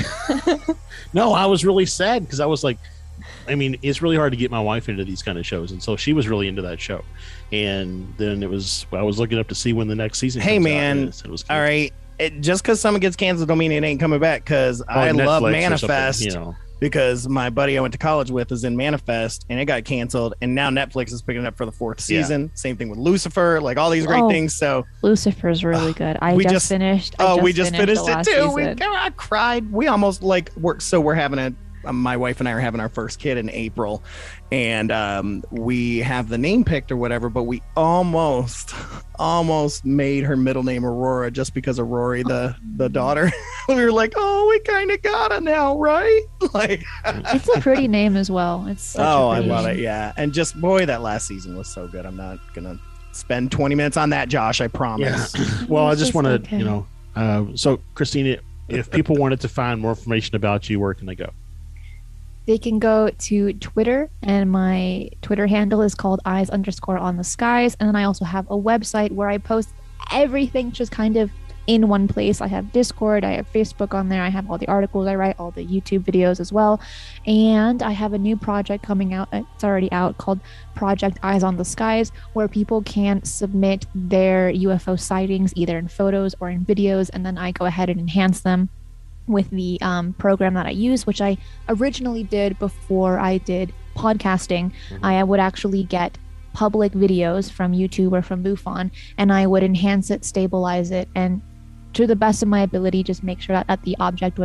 No, I was really sad because I was like, I mean, it's really hard to get my wife into these kind of shows, and so she was really into that show. And then it was, I was looking up to see when the next season. Hey, comes out, man. and it said it was All canceled. right, it, just because someone gets canceled don't mean it ain't coming back. Because Or I love Netflix or something, Manifest. you know. Because my buddy I went to college with is in Manifest, and it got canceled, and now Netflix is picking it up for the fourth Yeah. season. Same thing with Lucifer, like all these great Oh. things. So Lucifer's really good. I we just, just- finished. I oh, we just finished, the it last too. We, season. I cried. We almost like work. So we're having a. Um, my wife and I are having our first kid in April, and um, we have the name picked or whatever. But we almost, almost made her middle name Aurora just because of Rory, the the daughter. We were like, oh, we kind of gotta now, right? Like, It's a pretty name as well. It's such oh, a I pretty love name. it. Yeah, and just boy, that last season was so good. I'm not gonna spend twenty minutes on that, Josh. I Yeah. promise. Well, I It's just just want to, okay. you know, uh, so Christina, if people wanted to find more information about you, where can they go? They can go to Twitter, and my Twitter handle is called eyes underscore on the skies. And then I also have a website where I post everything just kind of in one place. I have Discord, I have Facebook on there, I have all the articles I write, all the YouTube videos as well. And I have a new project coming out, it's already out, called Project Eyes on the Skies, where people can submit their U F O sightings either in photos or in videos, and then I go ahead and enhance them with the um, program that I use, which I originally did before I did podcasting. I would actually get public videos from YouTube or from Bufon, and I would enhance it, stabilize it, and to the best of my ability, just make sure that, that the object was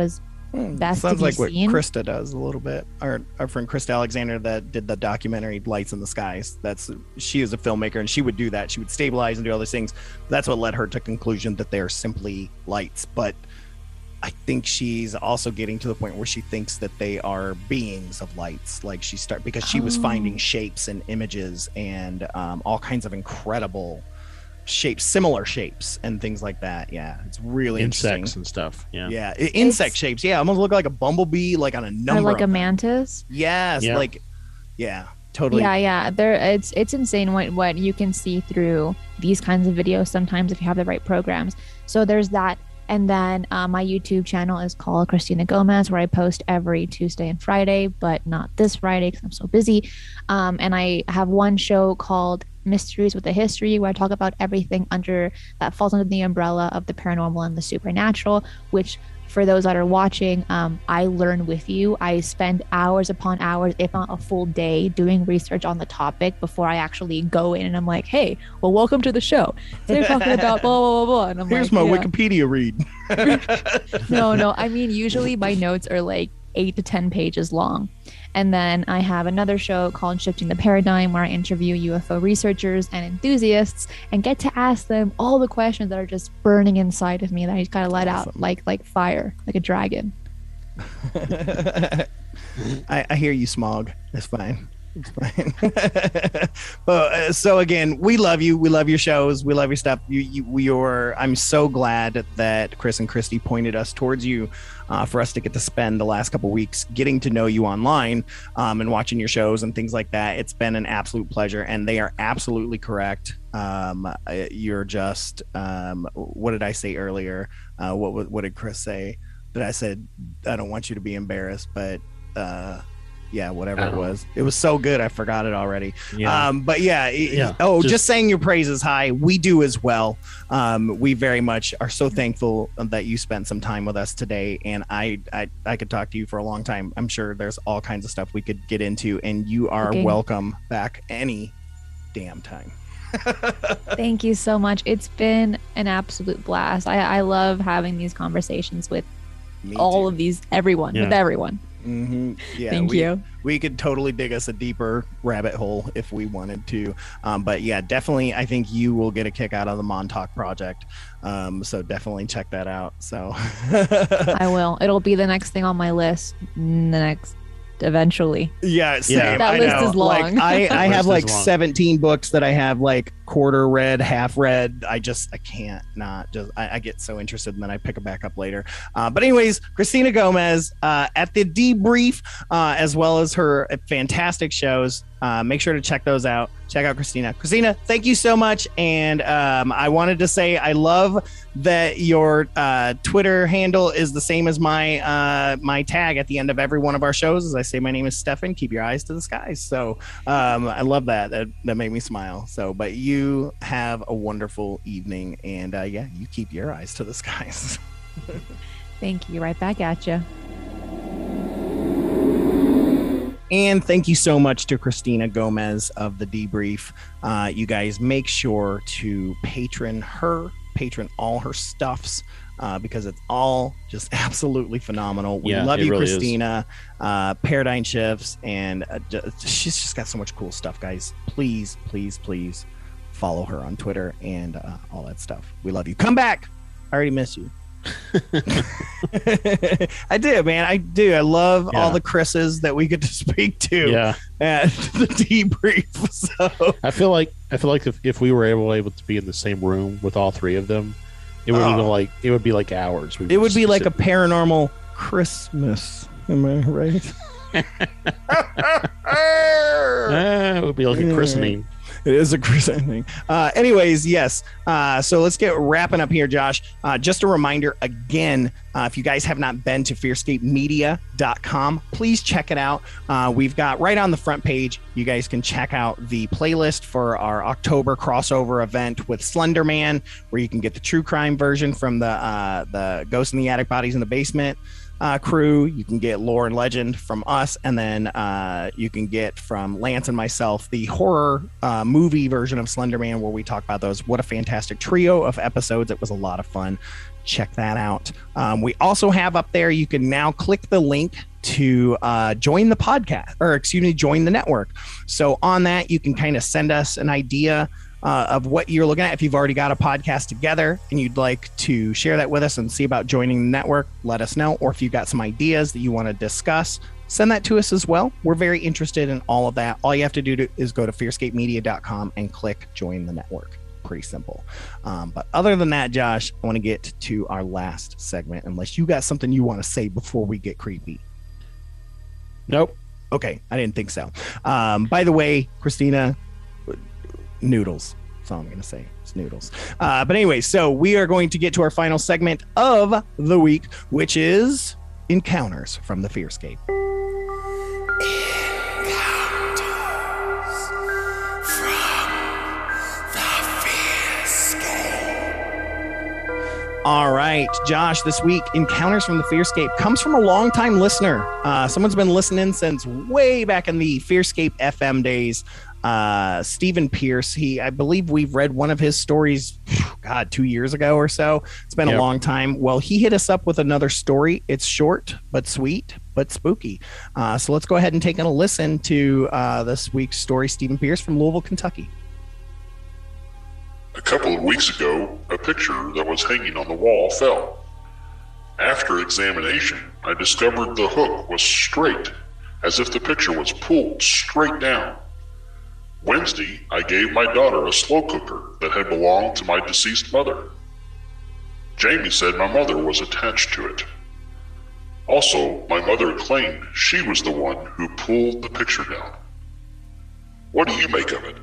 Hmm, best to sounds be like what seen. Krista does a little bit. Our our friend Krista Alexander that did the documentary Lights in the Skies. That's she is a filmmaker and she would do that. She would stabilize and do all these things. That's what led her to conclusion that they are simply lights. But I think she's also getting to the point where she thinks that they are beings of lights. Like she start because she was Oh. finding shapes and images and um, all kinds of incredible shapes, similar shapes and things like that. Yeah, it's really Insects interesting. and stuff. Yeah. Yeah, i- insect It's- shapes. Yeah, almost look like a bumblebee, like on a Or number. like a of them. mantis. Yes, Yeah. like yeah, totally. Yeah, yeah. There, it's it's insane what what you can see through these kinds of videos sometimes if you have the right programs. So there's that, and then uh, my YouTube channel is called Christina Gomez, where I post every Tuesday and Friday, but not this Friday because I'm so busy. Um, and I have one show called Mysteries with a History, where I talk about everything under that falls under the umbrella of the paranormal and the supernatural, which for those that are watching, um, I learn with you. I spend hours upon hours, if not a full day, doing research on the topic before I actually go in and I'm like, hey, well, welcome to the show. They're talking about blah, blah, blah, blah. And I'm Here's like, my yeah. Wikipedia read. No, no. I mean, usually my notes are like eight to ten pages long. And then I have another show called Shifting the Paradigm, where I interview U F O researchers and enthusiasts and get to ask them all the questions that are just burning inside of me that I just gotta let out Awesome. like like fire, like a dragon. I, I hear you, Smog. It's fine. It's fine. But uh, so again, we love you. We love your shows. We love your stuff. You, you, we are. I'm so glad that Chris and Christy pointed us towards you uh, for us to get to spend the last couple weeks getting to know you online um, and watching your shows and things like that. It's been an absolute pleasure, and they are absolutely correct. Um, uh, you're just. Um, what did I say earlier? Uh, what what what did Chris say? That I said I don't want you to be embarrassed, but. Uh, yeah, whatever it Oh. was. It was so good. I forgot it already. Yeah. Um, but yeah. it- Yeah, Oh, just, just- saying your praises high. We do as well. Um, we very much are so thankful that you spent some time with us today. And I, I, I could talk to you for a long time. I'm sure there's all kinds of stuff we could get into, and you are Okay. welcome back any damn time. Thank you so much. It's been an absolute blast. I, I love having these conversations with Me all too. of these, everyone, with Yeah. everyone. Mhm. Yeah, Thank we, you. We could totally dig us a deeper rabbit hole if we wanted to. Um, but yeah, definitely, I think you will get a kick out of the Montauk project. Um, so definitely check that out. So I will. It'll be the next thing on my list. The next, eventually. yeah, same. Yeah. That I list know. is long. Like, I, I List have is like long. seventeen books that I have like quarter read, half read. I just I can't not just I, I get so interested and then I pick it back up later. Uh, but anyways, Christina Gomez uh, at the Debrief, uh, as well as her fantastic shows. Uh, make sure to check those out. Check out Christina. Christina, thank you so much. And um, I wanted to say I love that your uh, Twitter handle is the same as my uh, my tag at the end of every one of our shows. As I say, my name is Stefan. Keep your eyes to the skies. So um, I love that. That that made me smile. So, but you have a wonderful evening, and uh, yeah, you keep your eyes to the skies. Thank you. Right back at you. And thank you so much to Christina Gomez of the Debrief. Uh, you guys make sure to patron her, patron all her stuffs, uh, because it's all just absolutely phenomenal. We Yeah, love it you, really is. Christina. Uh, Paradigm Shifts, and uh, ju- she's just got so much cool stuff, guys. Please, please, please follow her on Twitter and uh, all that stuff. We love you. Come back. I already miss you. I do, man. I do. I love all Yeah. the Chris's that we get to speak to Yeah. at the Debrief. So I feel like I feel like if, if we were able able to be in the same room with all three of them, it would Oh. be like it would be like hours. We it would be just like a sit- paranormal Christmas. Am I right? Ah, it would be like a Yeah. christening. It is a christening. Uh, anyways, yes. Uh, so let's get wrapping up here, Josh. Uh, just a reminder again, uh, if you guys have not been to fearscape media dot com, please check it out. Uh, we've got right on the front page, you guys can check out the playlist for our October crossover event with Slender Man, where you can get the true crime version from the uh, the Ghost in the Attic, Bodies in the Basement uh, crew. You can get lore and legend from us, and then uh, you can get from Lance and myself the horror uh, movie version of Slender Man, where we talk about those. What a fantastic trio of episodes. It was a lot of fun. Check that out. Um, we also have up there, you can now click the link to uh, join the podcast, or excuse me, join the network. So on that, you can kind of send us an idea uh, of what you're looking at. If you've already got a podcast together and you'd like to share that with us and see about joining the network, let us know. Or if you've got some ideas that you want to discuss, send that to us as well. We're very interested in all of that. All you have to do to, is go to fearscape media dot com and click join the network. Pretty simple. Um, but other than that, Josh, I want to get to our last segment, unless you got something you want to say before we get creepy. Nope. Okay, I didn't think so. Um, by the way, Christina, noodles. That's all I'm going to say. It's noodles. Uh, but anyway, so we are going to get to our final segment of the week, which is Encounters from the Fearscape. All right, Josh, this week, Encounters from the Fearscape comes from a longtime listener. Uh, someone's been listening since way back in the Fearscape F M days. Uh, Stephen Pierce, he, I believe we've read one of his stories, God, two years ago or so. It's been yep. a long time. Well, he hit us up with another story. It's short, but sweet, but spooky. Uh, so let's go ahead and take a listen to uh, this week's story, Stephen Pierce from Louisville, Kentucky. A couple of weeks ago, a picture that was hanging on the wall fell. After examination, I discovered the hook was straight, as if the picture was pulled straight down. Wednesday, I gave my daughter a slow cooker that had belonged to my deceased mother. Jamie said my mother was attached to it. Also, my mother claimed she was the one who pulled the picture down. What do you make of it?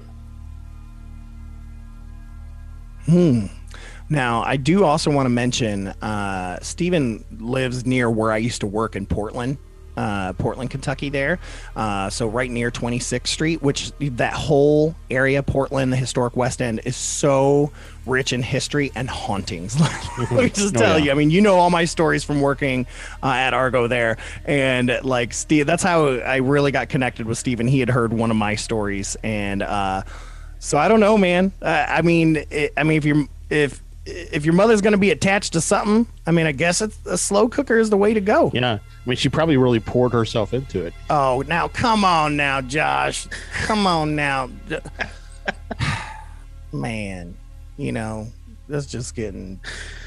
Hmm. Now, I do also want to mention, uh, Stephen lives near where I used to work in Portland, uh, Portland, Kentucky there. Uh, so right near twenty-sixth Street, which that whole area, Portland, the historic West End, is so rich in history and hauntings. Let me just tell oh, yeah. you, I mean, you know all my stories from working uh, at Argo there. And like Steve, that's how I really got connected with Stephen. He had heard one of my stories, and uh, so I don't know, man. Uh, I mean, it, I mean, if you're if if your mother's going to be attached to something, I mean, I guess it's, a slow cooker is the way to go. Yeah, I mean, she probably really poured herself into it. Oh, now come on, now, Josh, come on, now, man. You know, that's just getting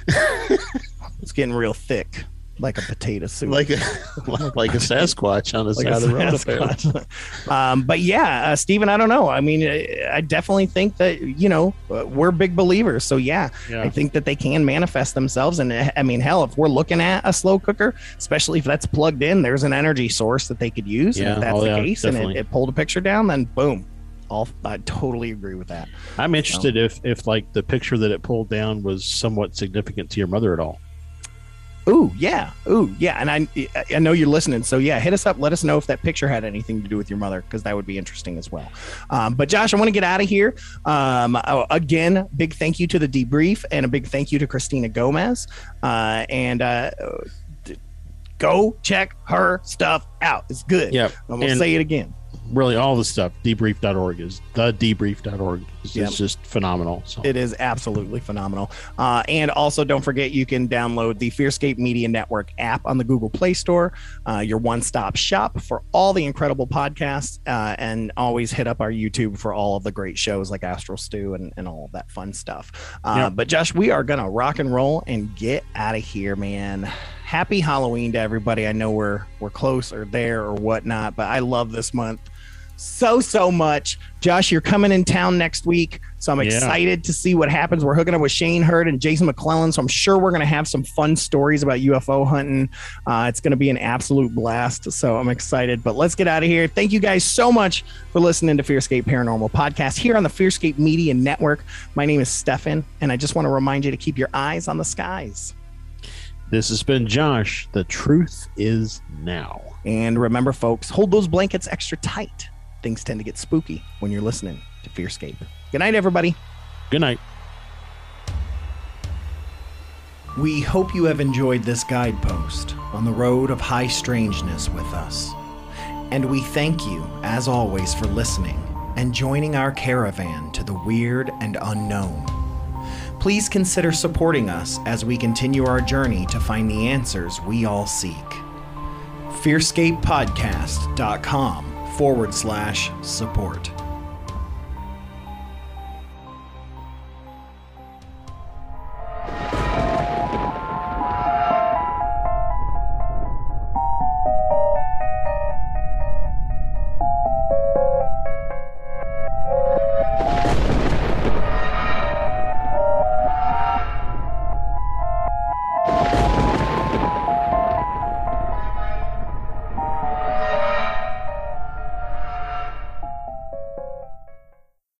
it's getting real thick. Like a potato soup, like a like a Sasquatch on the like side of the road. um, but yeah, uh, Stephen, I don't know. I mean, I definitely think that, you know, we're big believers. So yeah, yeah, I think that they can manifest themselves. And I mean, hell, if we're looking at a slow cooker, especially if that's plugged in, there's an energy source that they could use. Yeah, and if that's oh, the yeah, case, definitely. and it, it pulled a picture down, then boom. I'll, I totally agree with that. I'm interested so. if if like the picture that it pulled down was somewhat significant to your mother at all. Ooh, yeah. Ooh, yeah. And I I know you're listening. So, yeah, hit us up. Let us know if that picture had anything to do with your mother, because that would be interesting as well. Um, but, Josh, I want to get out of here. Um, again, big thank you to the debrief, and a big thank you to Christina Gomez. Uh, and uh, go check her stuff out. It's good. Yep. I'm going to say it again. Really, all the stuff, debrief dot org is the debrief dot org. It's, yep. it's just phenomenal. So. It is absolutely phenomenal. Uh, and also, don't forget, you can download the Fearscape Media Network app on the Google Play Store, uh, your one-stop shop for all the incredible podcasts, uh, and always hit up our YouTube for all of the great shows like Astral Stew and, and all of that fun stuff. Uh, yep. But, Josh, we are going to rock and roll and get out of here, man. Happy Halloween to everybody. I know we're we're close or there or whatnot, but I love this month so, so much. Josh, you're coming in town next week, so I'm yeah. excited to see what happens. We're hooking up with Shane Hurd and Jason McClellan, so I'm sure we're going to have some fun stories about U F O hunting. Uh, it's going to be an absolute blast, so I'm excited. But let's get out of here. Thank you guys so much for listening to Fearscape Paranormal Podcast here on the Fearscape Media Network. My name is Stefan, and I just want to remind you to keep your eyes on the skies. This has been Josh. The truth is now. And remember, folks, hold those blankets extra tight. Things tend to get spooky when you're listening to Fearscape. Good night, everybody. Good night. We hope you have enjoyed this guidepost on the road of high strangeness with us. And we thank you, as always, for listening and joining our caravan to the weird and unknown. Please consider supporting us as we continue our journey to find the answers we all seek. fearscape podcast dot com forward slash support.